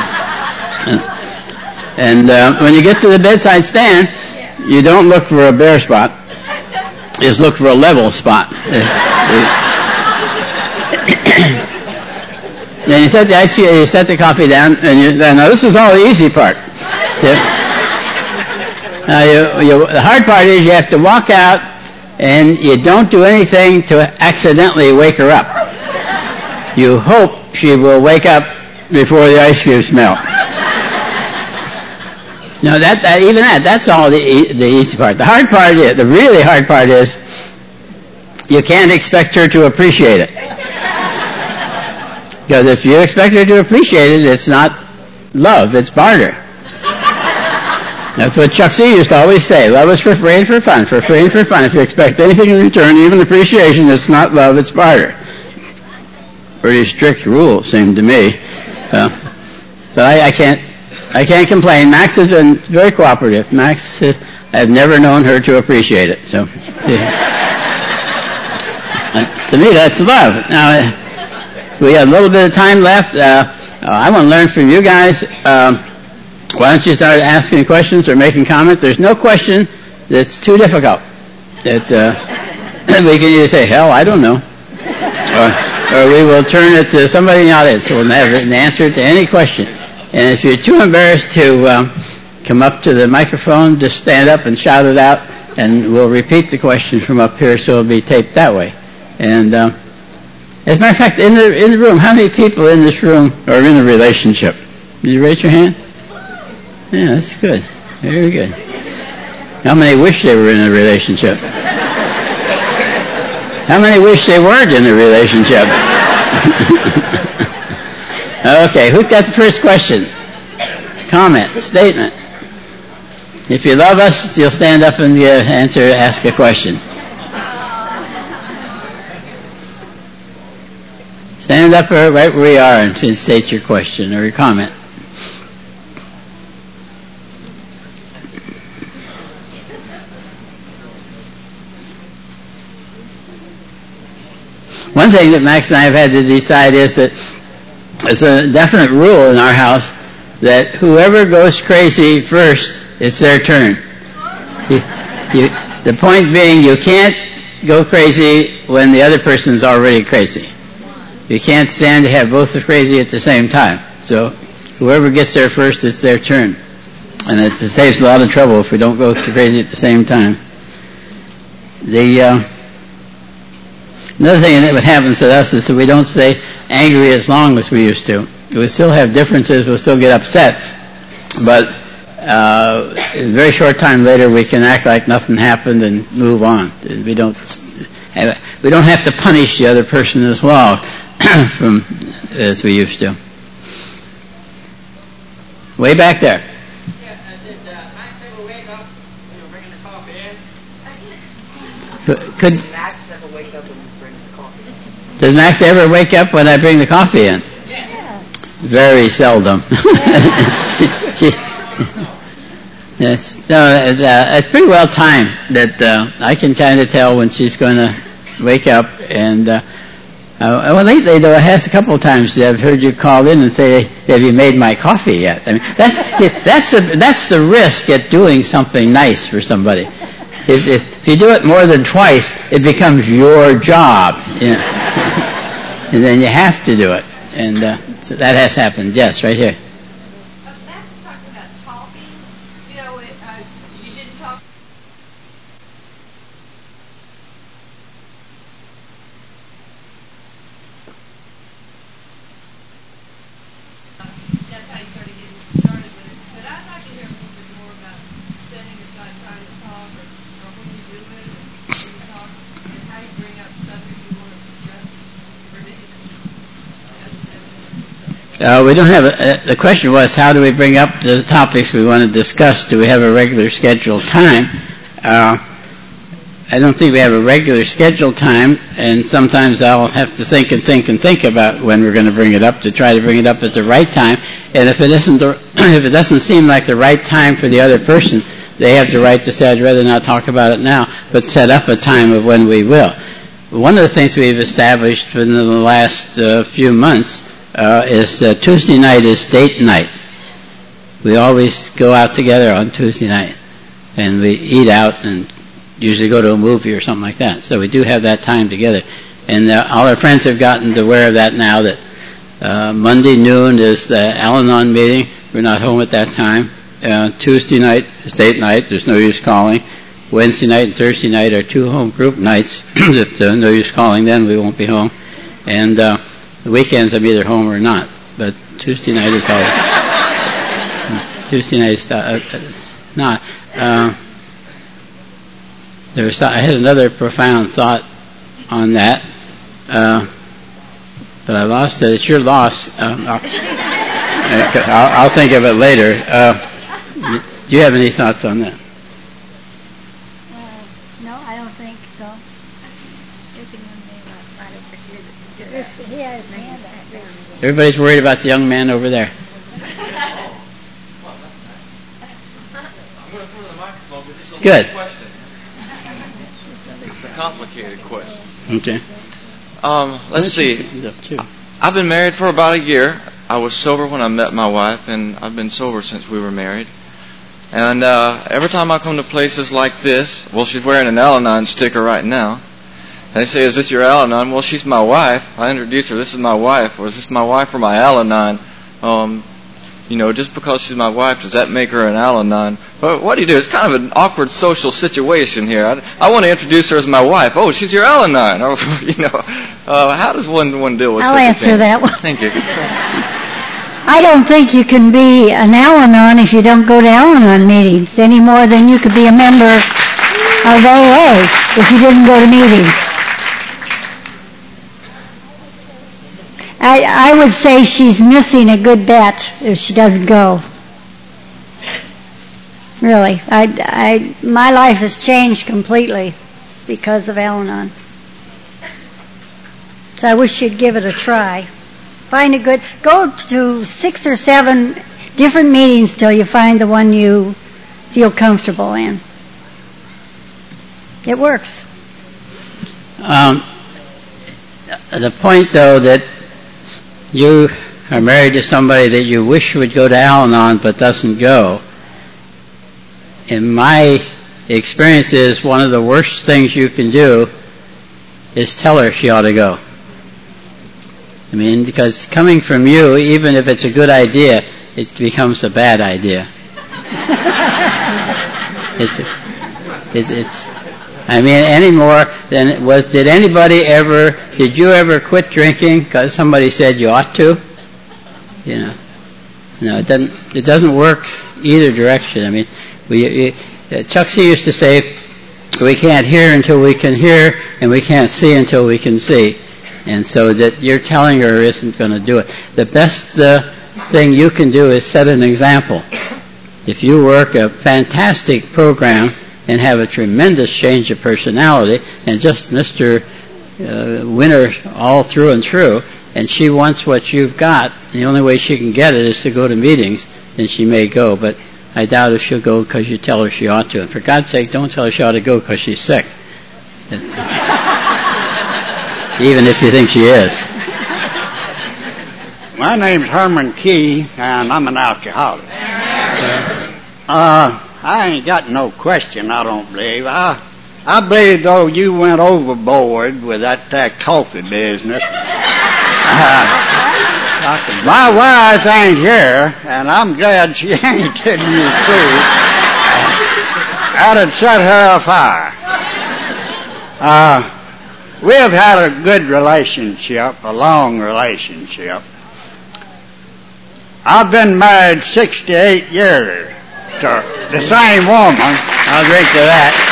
and uh, when you get to the bedside stand, you don't look for a bare spot. You just look for a level spot. Then you set the ice, you set the coffee down, and you, now this is all the easy part. Yeah. Now you, you, the hard part is you have to walk out, and you don't do anything to accidentally wake her up. You hope she will wake up before the ice cubes melt. Now that, that even that, that's all the the easy part. The hard part is, the really hard part is, you can't expect her to appreciate it. Because if you expect her to appreciate it, it's not love, it's barter. That's what Chuck C. used to always say. Love is for free and for fun. For free and for fun. If you expect anything in return, even appreciation, it's not love, it's barter. Pretty strict rule, seemed to me. Uh, but I, I can't I can't complain. Max has been very cooperative. Max, has, I've never known her to appreciate it. So, see, to me, that's love. Now, we have a little bit of time left. Uh, I want to learn from you guys. Um, why don't you start asking questions or making comments? There's no question that's too difficult. That uh, we can either say, hell, I don't know. Or, or we will turn it to somebody in the audience who will have an answer to any question. And if you're too embarrassed to um, come up to the microphone, just stand up and shout it out, and we'll repeat the question from up here so it'll be taped that way. And um, as a matter of fact, in the, in the room, how many people in this room are in a relationship? Did you raise your hand? Yeah, that's good. Very good. How many wish they were in a relationship? How many wish they weren't in a relationship? Okay, who's got the first question? Comment, statement. If you love us, you'll stand up and uh, answer, ask a question. Stand up right where you are and state your question or your comment. One thing that Max and I have had to decide is that it's a definite rule in our house that whoever goes crazy first, it's their turn. You, you, the point being, you can't go crazy when the other person's already crazy. You can't stand to have both the crazy at the same time. So whoever gets there first, it's their turn. And it saves a lot of trouble if we don't go crazy at the same time. The... Uh, Another thing that happens to us is that we don't stay angry as long as we used to. We still have differences, we'll still get upset, but uh, a very short time later we can act like nothing happened and move on. We don't have, we don't have to punish the other person as well from as we used to. Way back there. Yeah, uh, did uh, Max ever wake up when you were bringing the coffee in? Could, could Did Max ever wake up when you were bringing the coffee in? Does Max ever wake up when I bring the coffee in? Yeah. Very seldom. she, she, yes, no, uh, it's pretty well timed that uh, I can kind of tell when she's going to wake up. And uh, uh, well, lately though, it has a couple of times I've heard you call in and say, "Have you made my coffee yet?" I mean, that's see, that's the that's the risk at doing something nice for somebody. If, if, if you do it more than twice, it becomes your job, you know? And then you have to do it. And uh, so that has happened. Yes, right here. Uh, Max was talking about coffee. You know, it, uh, you didn't talk. That's how you started getting started with it. But I'd like to hear a little bit more about setting aside time to talk, or, or when you do it, and when you talk, and how you bring up subjects you want to discuss. For me, Uh, we don't have a, uh, the question was, how do we bring up the topics we want to discuss? Do we have a regular scheduled time? Uh, I don't think we have a regular scheduled time, and sometimes I'll have to think and think and think about when we're going to bring it up to try to bring it up at the right time. And if it isn't, the, if it doesn't seem like the right time for the other person, they have the right to say, "I'd rather not talk about it now," but set up a time of when we will. One of the things we've established within the last uh, few months uh, is uh, Tuesday night is date night. We always go out together on Tuesday night, and we eat out and usually go to a movie or something like that. So we do have that time together. And uh, all our friends have gotten aware of that now, that uh, Monday noon is the Al-Anon meeting. We're not home at that time. Uh, Tuesday night is date night. There's no use calling. Wednesday night and Thursday night are two home group nights. That uh, no use calling then. We won't be home. And uh, the weekends I'm either home or not. But Tuesday night is always... Tuesday night is uh, uh, not... Uh, There was, I had another profound thought on that, uh, but I lost it. It's your loss. Um, I'll, I'll, I'll think of it later. Uh, do you have any thoughts on that? Uh, no, I don't think so. He has his hand up. Everybody's worried about the young man over there. I'm going to put it on the microphone because it's a Good. long question. It's a complicated question. Okay. Um, let's see. I've been married for about a year. I was sober when I met my wife, and I've been sober since we were married. And uh, every time I come to places like this, well, she's wearing an Al-Anon sticker right now. They say, "Is this your Al-Anon?" Well, she's my wife. I introduce her. This is my wife. Or is this my wife or my Al-Anon? Um, you know, just because she's my wife, does that make her an Al-Anon? But what do you do? It's kind of an awkward social situation here. I, I want to introduce her as my wife. Oh, she's your Al-Anon. Or, you know, uh, how does one one deal with I'll such a answer thing? that one. Thank you. I don't think you can be an Al-Anon if you don't go to Al-Anon meetings any more than you could be a member of A A if you didn't go to meetings. I, I would say she's missing a good bet if she doesn't go. Really. I, I, my life has changed completely because of Al-Anon. So I wish she'd give it a try. Find a good, go to six or seven different meetings till you find the one you feel comfortable in. It works. Um, the point, though, that you are married to somebody that you wish would go to Al-Anon but doesn't go, in my experience, is one of the worst things you can do is tell her she ought to go. I mean, because coming from you, even if it's a good idea, it becomes a bad idea. it's, it's, it's, I mean, any more than it was, did anybody ever, did you ever quit drinking because somebody said you ought to? You know, no, it doesn't, it doesn't work either direction. I mean, we, uh, Chuck C. used to say, we can't hear until we can hear, and we can't see until we can see. And so that you're telling her isn't going to do it. The best uh, thing you can do is set an example. If you work a fantastic program and have a tremendous change of personality and just Mister Uh, winner all through and through, and she wants what you've got, the only way she can get it is to go to meetings, then she may go. But I doubt if she'll go because you tell her she ought to. And for God's sake, don't tell her she ought to go because she's sick. It's, even if you think she is. My name's Herman Key, and I'm an alcoholic. Uh, I ain't got no question, I don't believe. I I believe, though, you went overboard with that, that coffee business. Uh, my wife ain't here, and I'm glad she ain't telling you the truth. That'd set her afire. Uh, we've had a good relationship, a long relationship. I've been married sixty-eight years to the same woman. I'll drink to that.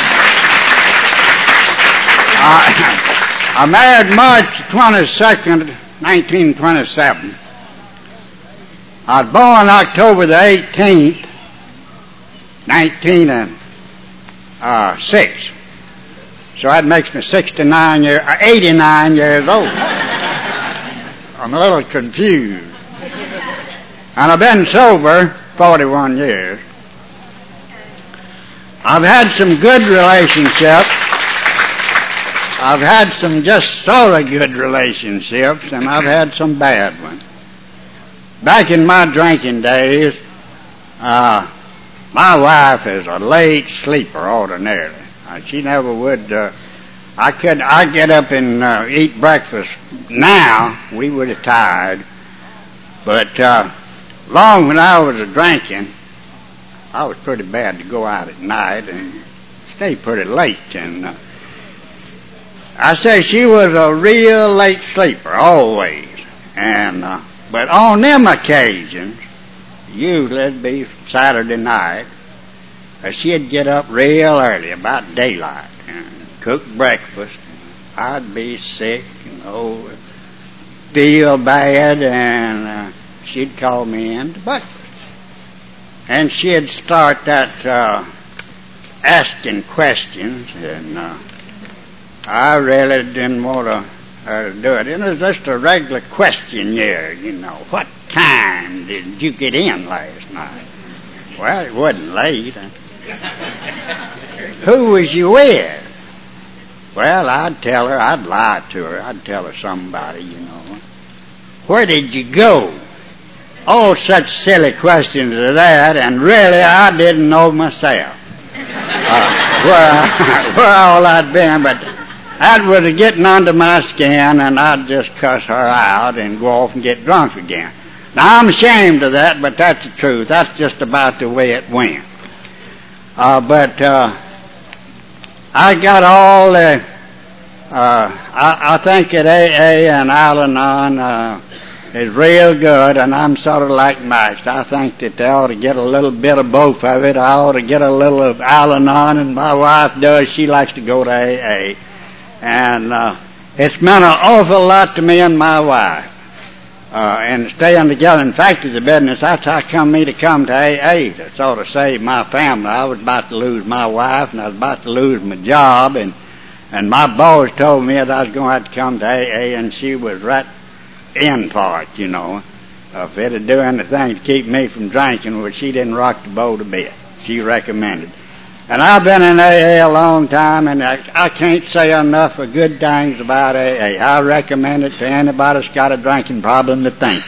I, I married March twenty-second, nineteen twenty-seven. I was born October the eighteenth, nineteen oh six. So that makes me sixty-nine years, eighty-nine years old. I'm a little confused. And I've been sober forty-one years. I've had some good relationships. I've had some just sort of good relationships, and I've had some bad ones. Back in my drinking days, uh, my wife is a late sleeper ordinarily. Uh, she never would. Uh, I could. I get up and uh, eat breakfast. Now we would have tired, but uh, long when I was a drinking, I was pretty bad to go out at night and stay pretty late. And uh, I say she was a real late sleeper, always. And uh, but on them occasions, usually it'd be Saturday night, uh, she'd get up real early, about daylight, and cook breakfast. I'd be sick, you know, feel bad, and uh, she'd call me in to breakfast. And she'd start that uh, asking questions, and uh, I really didn't want to, her to do it. And it was just a regular questionnaire, you know. What time did you get in last night? Well, it wasn't late. Who was you with? Well, I'd tell her, I'd lie to her, I'd tell her somebody, you know. Where did you go? Oh, such silly questions as that, and really I didn't know myself uh, where, I, where all I'd been, but that was getting under my skin, and I'd just cuss her out and go off and get drunk again. Now, I'm ashamed of that, but that's the truth. That's just about the way it went. Uh, but uh, I got all the, uh, I, I think that A A and Al-Anon uh, is real good, and I'm sort of like Max. I think that they ought to get a little bit of both of it. I ought to get a little of Al-Anon, and my wife does. She likes to go to A A. And uh, it's meant an awful lot to me and my wife. Uh, and staying together. In fact, it's the business. That's how come me to come to A A, to sort of save my family. I was about to lose my wife, and I was about to lose my job, and and my boss told me that I was going to have to come to A A, and she was right in for it, you know. Uh, if it'd do anything to keep me from drinking, well, she didn't rock the boat a bit. She recommended. And I've been in A A a long time, and I, I can't say enough of good things about A A. I recommend it to anybody that's got a drinking problem to think.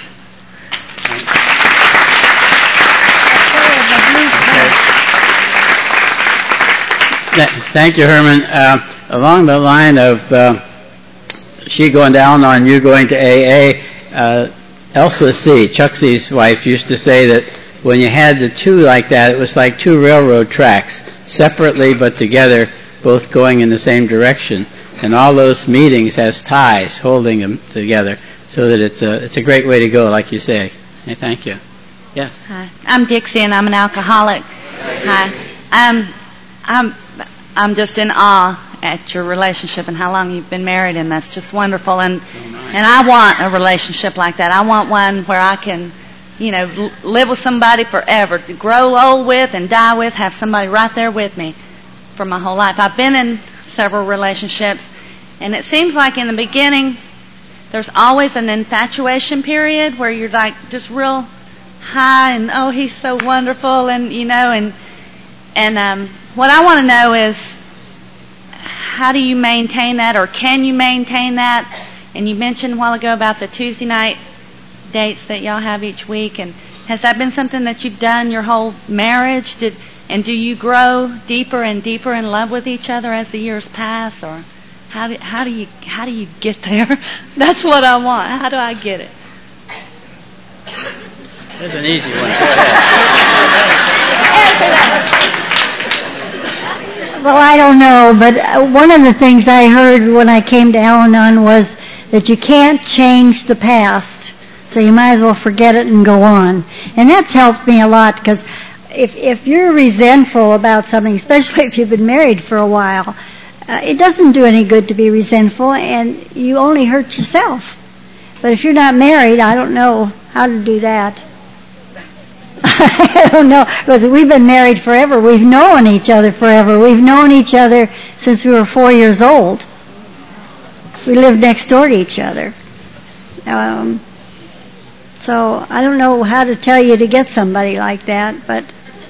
Thank you, Herman. Uh, along the line of uh, she going down on you going to A A, uh, Elsa C., Chuck C.'s wife, used to say that when you had the two like that, it was like two railroad tracks, separately but together, both going in the same direction. And all those meetings has ties holding them together, so that it's a it's a great way to go, like you say. Hey, thank you. Yes. Hi, I'm Dixie, and I'm an alcoholic. Hi. I'm I'm I'm just in awe at your relationship and how long you've been married, and that's just wonderful. And and I want a relationship like that. I want one where I can, you know, live with somebody forever, to grow old with and die with, have somebody right there with me for my whole life. I've been in several relationships, and it seems like in the beginning there's always an infatuation period where you're like just real high and, oh, he's so wonderful, and, you know, and and um, what I want to know is, how do you maintain that, or can you maintain that? And you mentioned a while ago about the Tuesday night dates that y'all have each week, and has that been something that you've done your whole marriage? Did and do you grow deeper and deeper in love with each other as the years pass, or how do how do you how do you get there? That's what I want. How do I get it? That's an easy one. Go ahead. Well, I don't know, but one of the things I heard when I came to Al-Anon was that you can't change the past, so you might as well forget it and go on. And that's helped me a lot, because if if you're resentful about something, especially if you've been married for a while, uh, it doesn't do any good to be resentful, and you only hurt yourself. But if you're not married, I don't know how to do that. I don't know, because we've been married forever. We've known each other forever. We've known each other since we were four years old. We lived next door to each other. Um, so I don't know how to tell you to get somebody like that, but...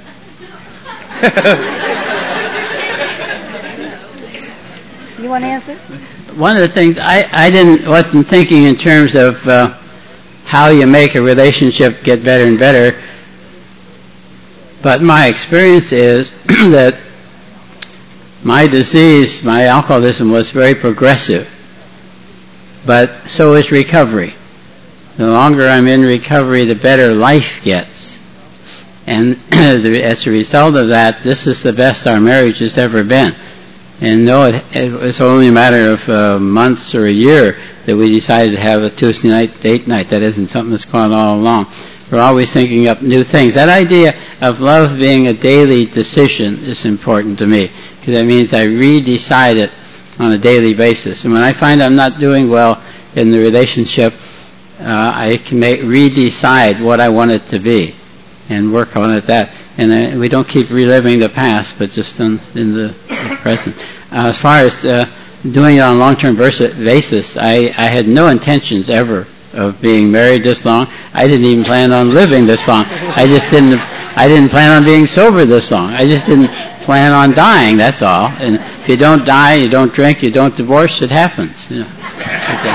You want to answer? One of the things I, I didn't wasn't thinking in terms of uh, how you make a relationship get better and better. But my experience is that my disease, my alcoholism, was very progressive. But so is recovery. The longer I'm in recovery, the better life gets. And as a result of that, this is the best our marriage has ever been. And no, it, it was only a matter of uh, months or a year that we decided to have a Tuesday night date night. That isn't something that's gone all along. We're always thinking up new things. That idea of love being a daily decision is important to me, because that means I re-decide it on a daily basis. And when I find I'm not doing well in the relationship, uh, I can make, re-decide what I want it to be and work on it that. And uh, we don't keep reliving the past, but just in, in the, the present. Uh, as far as uh, doing it on a long-term basis, I, I had no intentions ever of being married this long. I didn't even plan on living this long. I just didn't I didn't plan on being sober this long. I just didn't plan on dying, that's all. And if you don't die, you don't drink, you don't divorce, it happens. You know. Okay.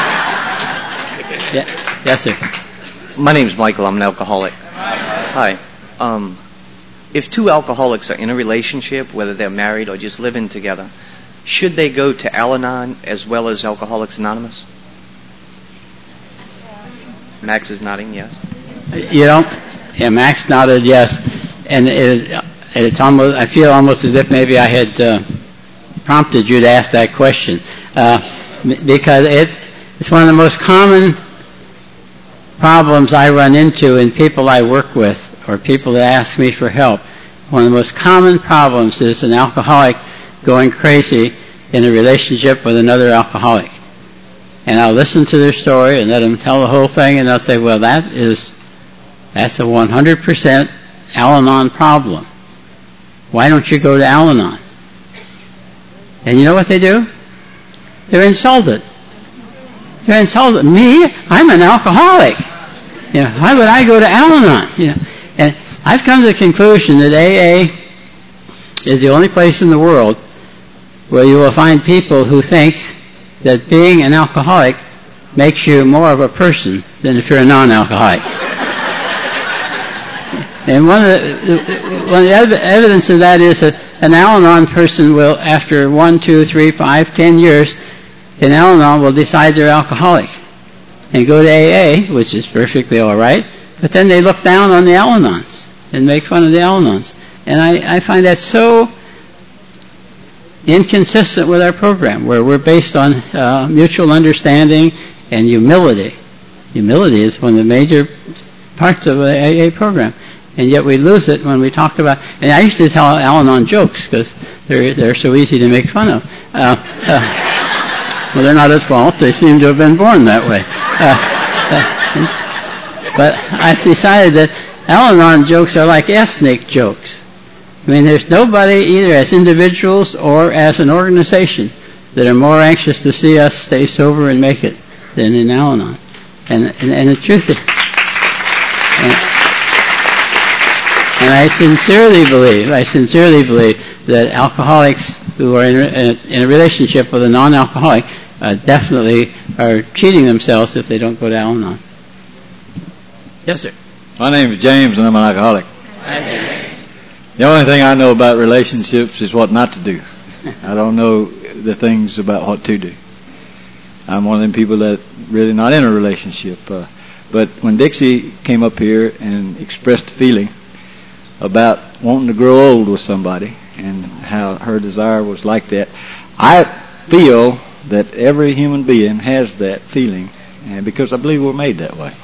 Yeah. Yes, sir. My name's Michael. I'm an alcoholic. Hi. Um, if two alcoholics are in a relationship, whether they're married or just living together, should they go to Al-Anon as well as Alcoholics Anonymous? Max is nodding yes. You know, yeah, Max nodded yes. And it, it's almost, I feel almost as if maybe I had uh, prompted you to ask that question. Uh, because it, it's one of the most common problems I run into in people I work with or people that ask me for help. One of the most common problems is an alcoholic going crazy in a relationship with another alcoholic. And I'll listen to their story and let them tell the whole thing, and I'll say, well, that is, that's a one hundred percent Al-Anon problem. Why don't you go to Al-Anon? And you know what they do? They're insulted. They're insulted. Me? I'm an alcoholic. You know, why would I go to Al-Anon? You know, and I've come to the conclusion that A A is the only place in the world where you will find people who think that being an alcoholic makes you more of a person than if you're a non-alcoholic. And one of the, one of the ev- evidence of that is that an Al-Anon person will, after one, two, three, five, ten years, in Al-Anon will decide they're alcoholic and go to A A, which is perfectly all right, but then they look down on the Al-Anons and make fun of the Al-Anons. And I, I find that so inconsistent with our program, where we're based on uh, mutual understanding and humility. Humility is one of the major parts of the A A program. And yet we lose it when we talk about, and I used to tell Al-Anon jokes because they're, they're so easy to make fun of. Uh, uh, well, they're not at fault. They seem to have been born that way. Uh, uh, but I've decided that Al-Anon jokes are like ethnic jokes. I mean, there's nobody, either as individuals or as an organization, that are more anxious to see us stay sober and make it than in Al-Anon. And, and, and the truth is, and, and I sincerely believe, I sincerely believe that alcoholics who are in a, in a relationship with a non-alcoholic uh, definitely are cheating themselves if they don't go to Al-Anon. Yes, sir. My name is James, and I'm an alcoholic. The only thing I know about relationships is what not to do. I don't know the things about what to do. I'm one of them people that really not in a relationship. Uh, but when Dixie came up here and expressed a feeling about wanting to grow old with somebody and how her desire was like that, I feel that every human being has that feeling, and because I believe we're made that way.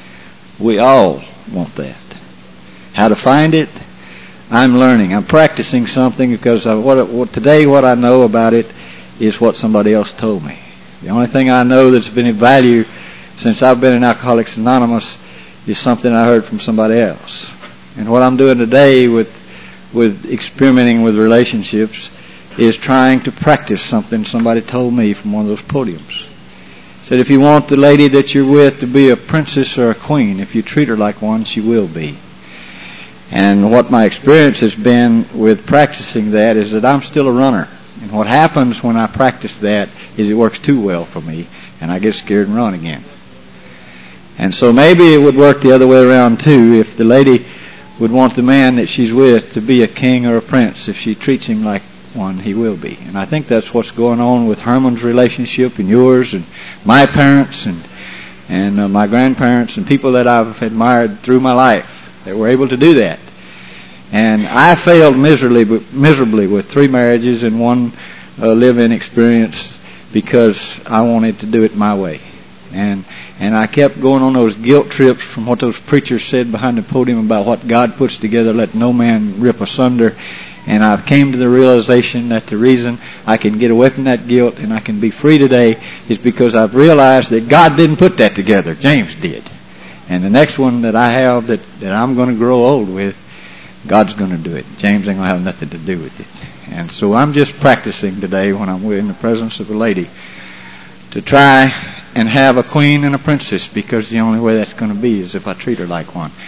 We all want that. How to find it, I'm learning. I'm practicing something because I, what, what today what I know about it is what somebody else told me. The only thing I know that's been of value since I've been in Alcoholics Anonymous is something I heard from somebody else. And what I'm doing today with with experimenting with relationships is trying to practice something somebody told me from one of those podiums. Said if you want the lady that you're with to be a princess or a queen, if you treat her like one, she will be. And what my experience has been with practicing that is that I'm still a runner. And what happens when I practice that is it works too well for me, and I get scared and run again. And so maybe it would work the other way around too, if the lady would want the man that she's with to be a king or a prince. If she treats him like one, he will be. And I think that's what's going on with Herman's relationship and yours and my parents and and uh, my grandparents and people that I've admired through my life that were able to do that. And I failed miserably, miserably with three marriages and one uh, live-in experience because I wanted to do it my way. And and I kept going on those guilt trips from what those preachers said behind the podium about what God puts together, let no man rip asunder. And I came to the realization that the reason I can get away from that guilt and I can be free today is because I've realized that God didn't put that together. James did. And the next one that I have that, that I'm going to grow old with, God's going to do it. James ain't going to have nothing to do with it. And so I'm just practicing today when I'm in the presence of a lady to try and have a queen and a princess, because the only way that's going to be is if I treat her like one.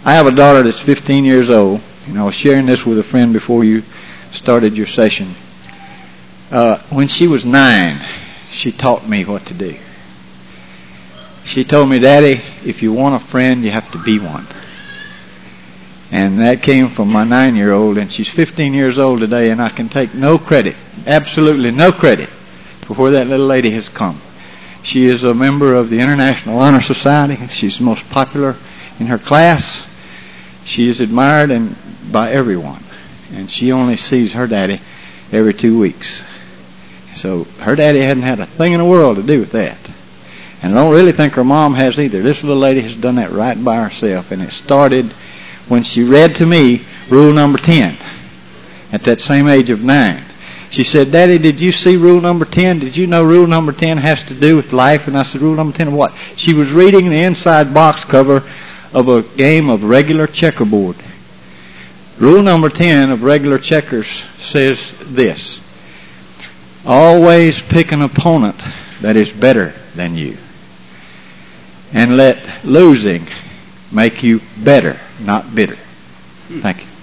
I have a daughter that's fifteen years old, and I was sharing this with a friend before you started your session. Uh, when she was nine, she taught me what to do. She told me, Daddy, if you want a friend, you have to be one. And that came from my nine-year-old, and she's fifteen years old today, and I can take no credit, absolutely no credit, for where that little lady has come. She is a member of the International Honor Society. She's the most popular in her class. She is admired and by everyone, and she only sees her daddy every two weeks. So her daddy hadn't had a thing in the world to do with that. And I don't really think her mom has either. This little lady has done that right by herself, and it started when she read to me rule number ten at that same age of nine. She said, Daddy, did you see rule number ten? Did you know rule number ten has to do with life? And I said, rule number ten of what? She was reading the inside box cover of a game of regular checkerboard. Rule number ten of regular checkers says this: always pick an opponent that is better than you, and let losing make you better, not bitter. Thank you.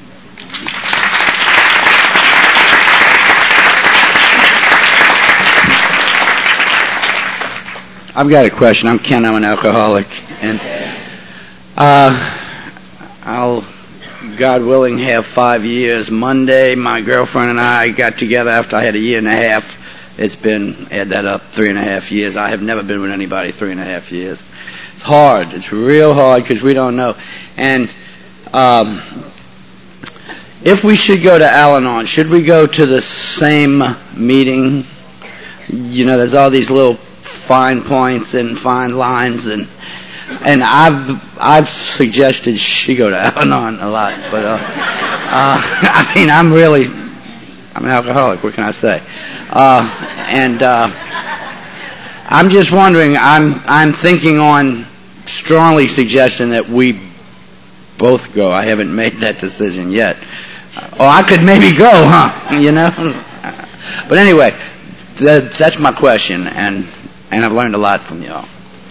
I've got a question. I'm Ken. I'm an alcoholic, and uh, I'll, God willing, have five years. Monday, my girlfriend and I got together after I had a year and a half. It's been, add that up, three and a half years. I have never been with anybody three and a half years. It's hard. It's real hard because we don't know. And um, if we should go to Al-Anon, should we go to the same meeting? You know, there's all these little fine points and fine lines, and and I've I've suggested she go to Al-Anon a lot, but uh, uh, I mean I'm really I'm an alcoholic. What can I say? Uh, and uh, I'm just wondering. I'm I'm thinking on strongly suggesting that we both go. I haven't made that decision yet. Oh, I could maybe go, huh? You know. But anyway, that, that's my question, and. And I've learned a lot from y'all.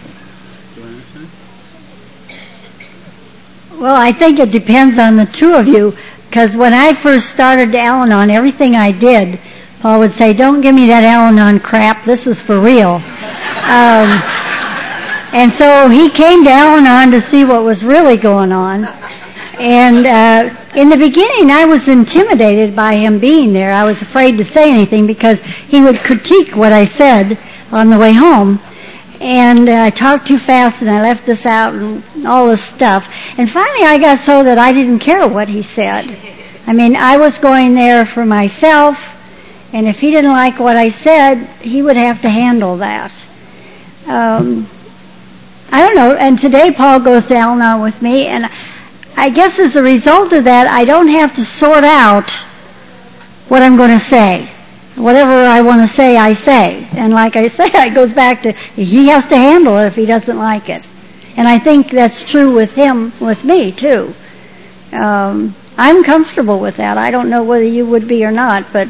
Well, I think it depends on the two of you, because when I first started Al-Anon, everything I did, Paul would say, don't give me that Al-Anon crap, this is for real. Um, and so he came to Al-Anon to see what was really going on. And uh, in the beginning, I was intimidated by him being there. I was afraid to say anything because he would critique what I said on the way home, and uh, I talked too fast and I left this out and all this stuff, and finally I got so that I didn't care what he said. I mean, I was going there for myself, and if he didn't like what I said, he would have to handle that. um, I don't know. And today Paul goes to Al-Anon with me, and I guess as a result of that, I don't have to sort out what I'm going to say. Whatever I want to say, I say. And like I say, it goes back to he has to handle it if he doesn't like it. And I think that's true with him, with me, too. Um, I'm comfortable with that. I don't know whether you would be or not, but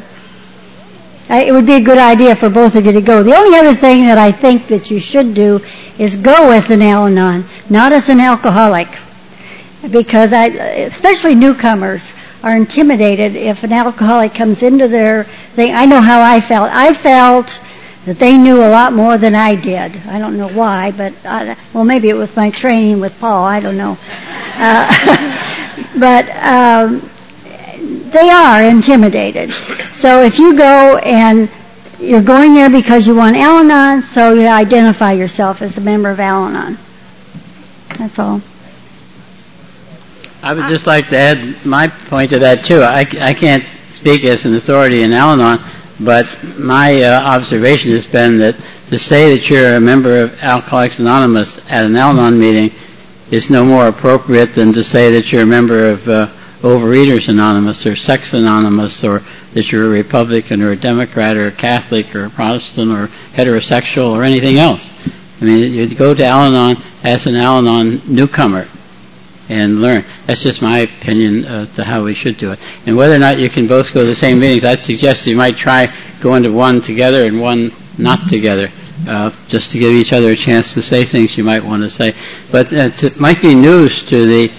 I, it would be a good idea for both of you to go. The only other thing that I think that you should do is go as an Al-Anon, not as an alcoholic. Because I, especially newcomers, are intimidated if an alcoholic comes into their thing. I know how I felt. I felt that they knew a lot more than I did. I don't know why, but I, well, maybe it was my training with Paul. I don't know. Uh, but um, they are intimidated. So if you go and you're going there because you want Al-Anon, so you identify yourself as a member of Al-Anon. That's all. I would just like to add my point to that, too. I, I can't speak as an authority in Al-Anon, but my uh, observation has been that to say that you're a member of Alcoholics Anonymous at an Al-Anon meeting is no more appropriate than to say that you're a member of uh, Overeaters Anonymous or Sex Anonymous, or that you're a Republican or a Democrat or a Catholic or a Protestant or heterosexual or anything else. I mean, you'd go to Al-Anon as an Al-Anon newcomer and learn. That's just my opinion uh, to how we should do it. And whether or not you can both go to the same meetings, I'd suggest you might try going to one together and one not together, uh, just to give each other a chance to say things you might want to say. But uh, it might be news to the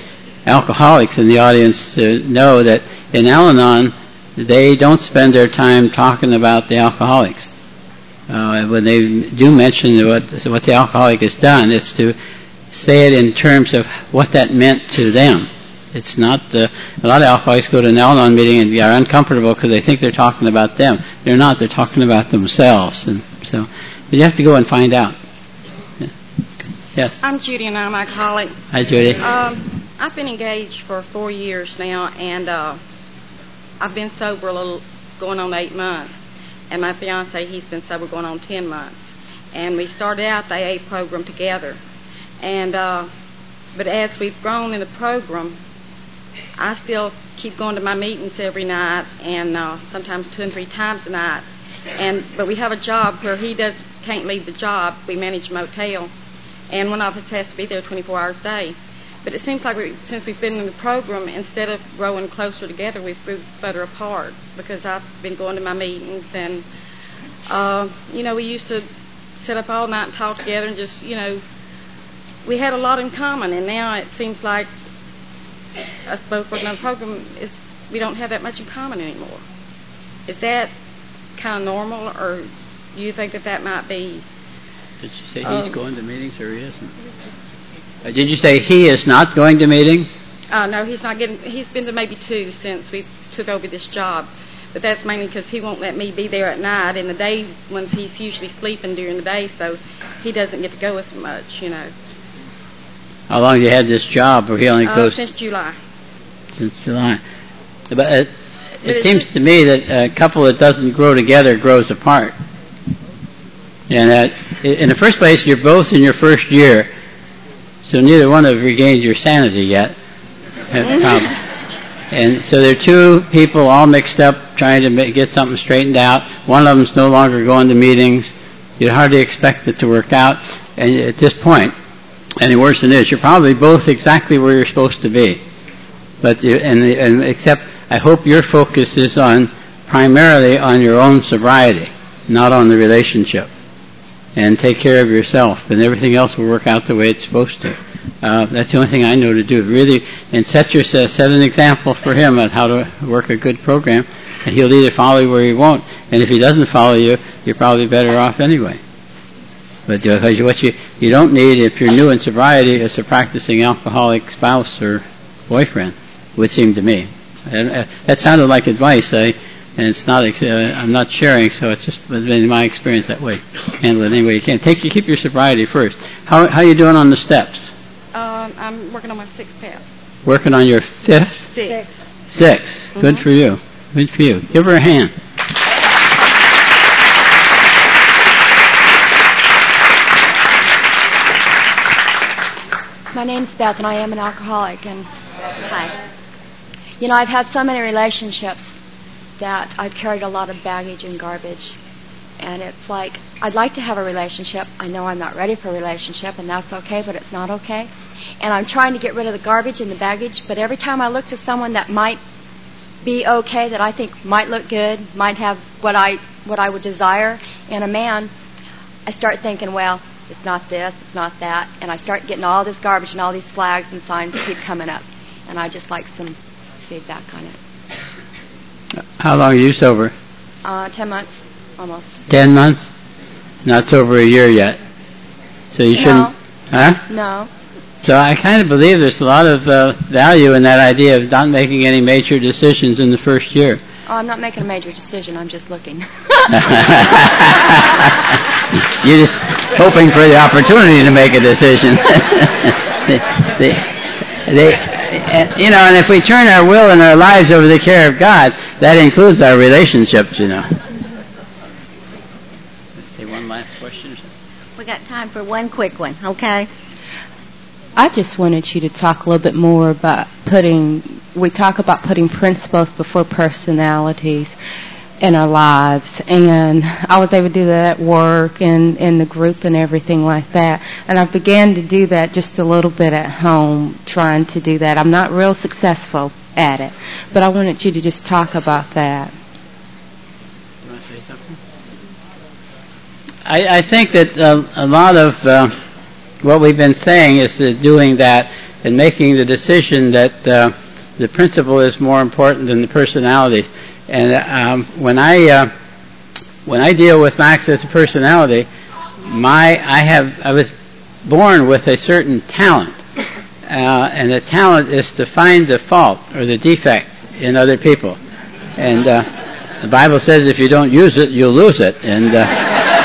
alcoholics in the audience to know that in Al-Anon, they don't spend their time talking about the alcoholics. Uh, when they do mention what, what the alcoholic has done, it's to say it in terms of what that meant to them. It's not, uh, a lot of alcoholics go to an Al-Anon meeting and are uncomfortable because they think they're talking about them. They're not, they're talking about themselves. And so, but you have to go and find out. Yeah. Yes? I'm Judy and I'm an alcoholic. Hi, Judy. Um, I've been engaged for four years now, and uh, I've been sober a little, going on eight months. And my fiance, he's been sober going on ten months. And we started out the A A program together. And, uh, but as we've grown in the program, I still keep going to my meetings every night, and uh, sometimes two and three times a night. And but we have a job where he does can't leave the job. We manage a motel, and one of us has to be there twenty-four hours a day. But it seems like we, since we've been in the program, instead of growing closer together, we've moved further apart, because I've been going to my meetings, and uh, you know, we used to sit up all night and talk together, and just, you know, we had a lot in common. And now it seems like us both working on the program, is we don't have that much in common anymore. Is that kind of normal, or do you think that that might be? Did you say he's um, going to meetings, or he isn't? Uh, did you say he is not going to meetings? Uh, no, he's not getting. He's been to maybe two since we took over this job, but that's mainly because he won't let me be there at night. In the day, when he's usually sleeping during the day, so he doesn't get to go as much, you know. How long have you had this job, or he only Uh, goes since July. since July? But it, But it it's seems just- to me that a couple that doesn't grow together grows apart. And that, in the first place, you're both in your first year, so neither one have regained your sanity yet. And so there are two people all mixed up trying to make, get something straightened out. One of them's no longer going to meetings. You'd hardly expect it to work out. And at this point, any worse than this, you're probably both exactly where you're supposed to be. But you, and, and except, I hope your focus is on primarily on your own sobriety, not on the relationship. And take care of yourself, and everything else will work out the way it's supposed to. Uh, that's the only thing I know to do, really. And set your set an example for him on how to work a good program, and he'll either follow you or he won't. And if he doesn't follow you, you're probably better off anyway. But uh, what you you don't need, if you're new in sobriety, is a practicing alcoholic spouse or boyfriend, would seem to me. And uh, that sounded like advice, eh? And it's not. Uh, I'm not sharing, so it's just been my experience that way. Handle it any way you can. Take you keep your sobriety first. How how you doing on the steps? Um, I'm working on my sixth step. Working on your fifth. Six. Six. Mm-hmm. Good for you. Good for you. Give her a hand. My name's Beth, and I am an alcoholic. And hi. You know, I've had so many relationships that I've carried a lot of baggage and garbage. And it's like, I'd like to have a relationship. I know I'm not ready for a relationship, and that's okay, but it's not okay. And I'm trying to get rid of the garbage and the baggage, but every time I look to someone that might be okay, that I think might look good, might have what I what I would desire in a man, I start thinking, well, it's not this, it's not that, and I start getting all this garbage and all these flags and signs keep coming up. And I just like some feedback on it. How long are you sober? Uh, ten months, almost. Ten months? Not sober a year yet. So you shouldn't... No. Huh? No. So I kind of believe there's a lot of uh, value in that idea of not making any major decisions in the first year. Oh, I'm not making a major decision. I'm just looking. You're just hoping for the opportunity to make a decision. they, they, you know, and if we turn our will and our lives over to the care of God, that includes our relationships, you know. Let's see, one last question. We got time for one quick one, okay? I just wanted you to talk a little bit more about putting, we talk about putting principles before personalities in our lives, and I was able to do that at work and in the group and everything like that, and I began to do that just a little bit at home, trying to do that. I'm not real successful at it, but I wanted you to just talk about that. You want to say something? I, I think that uh, a lot of uh, what we've been saying is that doing that in making the decision that uh, the principle is more important than the personality. And um, when I uh, when I deal with Max as a personality, my I have I was born with a certain talent, uh, and the talent is to find the fault or the defect in other people. And uh, the Bible says if you don't use it, you'll lose it. And, uh,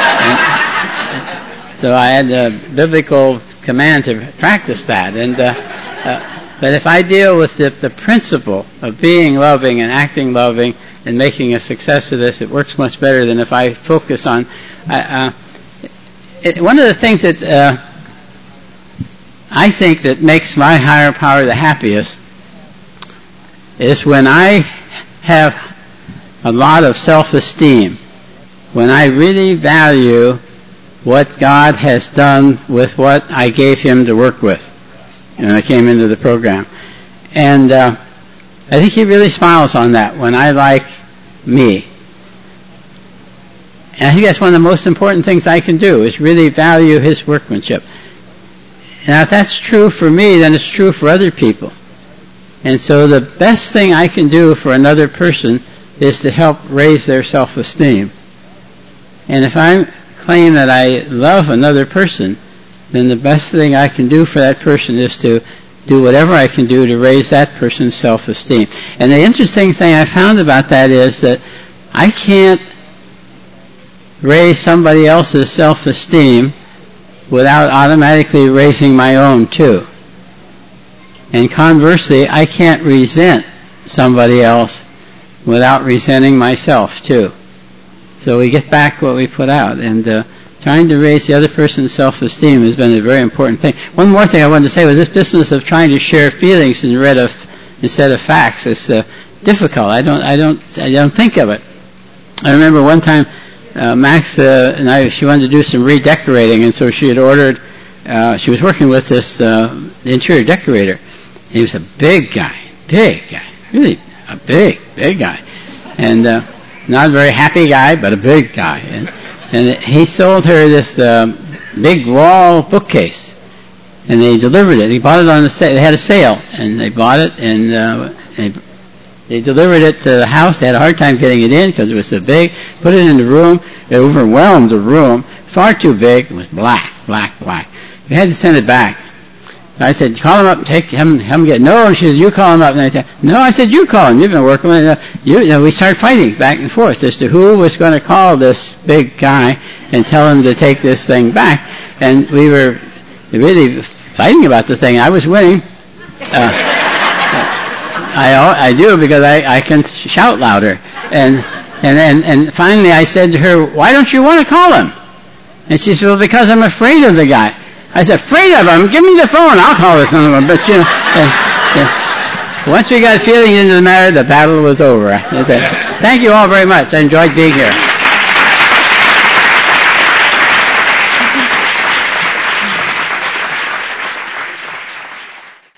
and so I had the biblical command to practice that. And uh, uh, but if I deal with the, the principle of being loving and acting loving and making a success of this, it works much better than if I focus on. Uh, it, one of the things that uh, I think that makes my higher power the happiest is when I have a lot of self-esteem, when I really value what God has done with what I gave him to work with when I came into the program. And uh, I think he really smiles on that when I like me. And I think that's one of the most important things I can do, is really value his workmanship. Now, if that's true for me, then it's true for other people. And so the best thing I can do for another person is to help raise their self-esteem. And if I claim that I love another person, then the best thing I can do for that person is to do whatever I can do to raise that person's self-esteem. And the interesting thing I found about that is that I can't raise somebody else's self-esteem without automatically raising my own too. And conversely, I can't resent somebody else without resenting myself too. So we get back what we put out, and uh, trying to raise the other person's self-esteem has been a very important thing. One more thing I wanted to say was this business of trying to share feelings instead of instead of facts is uh, difficult. I don't, I don't, I don't think of it. I remember one time uh, Max uh, and I, she wanted to do some redecorating, and so she had ordered. Uh, she was working with this uh, interior decorator. He was a big guy, big guy, really a big, big guy, and uh, not a very happy guy, but a big guy. And, and he sold her this uh, big wall bookcase, and they delivered it. He bought it on the sale. They had a sale, and they bought it, and uh, they, they delivered it to the house. They had a hard time getting it in because it was so big. Put it in the room. It overwhelmed the room. Far too big. It was black, black, black. We had to send it back. I said, call him up and take him, him get, no, and she said, you call him up. And I said, no, I said, you call him. You've been working with him. You, you know, we started fighting back and forth as to who was going to call this big guy and tell him to take this thing back. And we were really fighting about the thing. I was winning. Uh, I, I do because I, I can shout louder. And, and, and, and finally I said to her, why don't you want to call him? And she said, well, because I'm afraid of the guy. I said, afraid of him? Give me the phone. I'll call this son of a bitch. You know, uh, uh, once we got feeling into the matter, the battle was over. I said, thank you all very much. I enjoyed being here.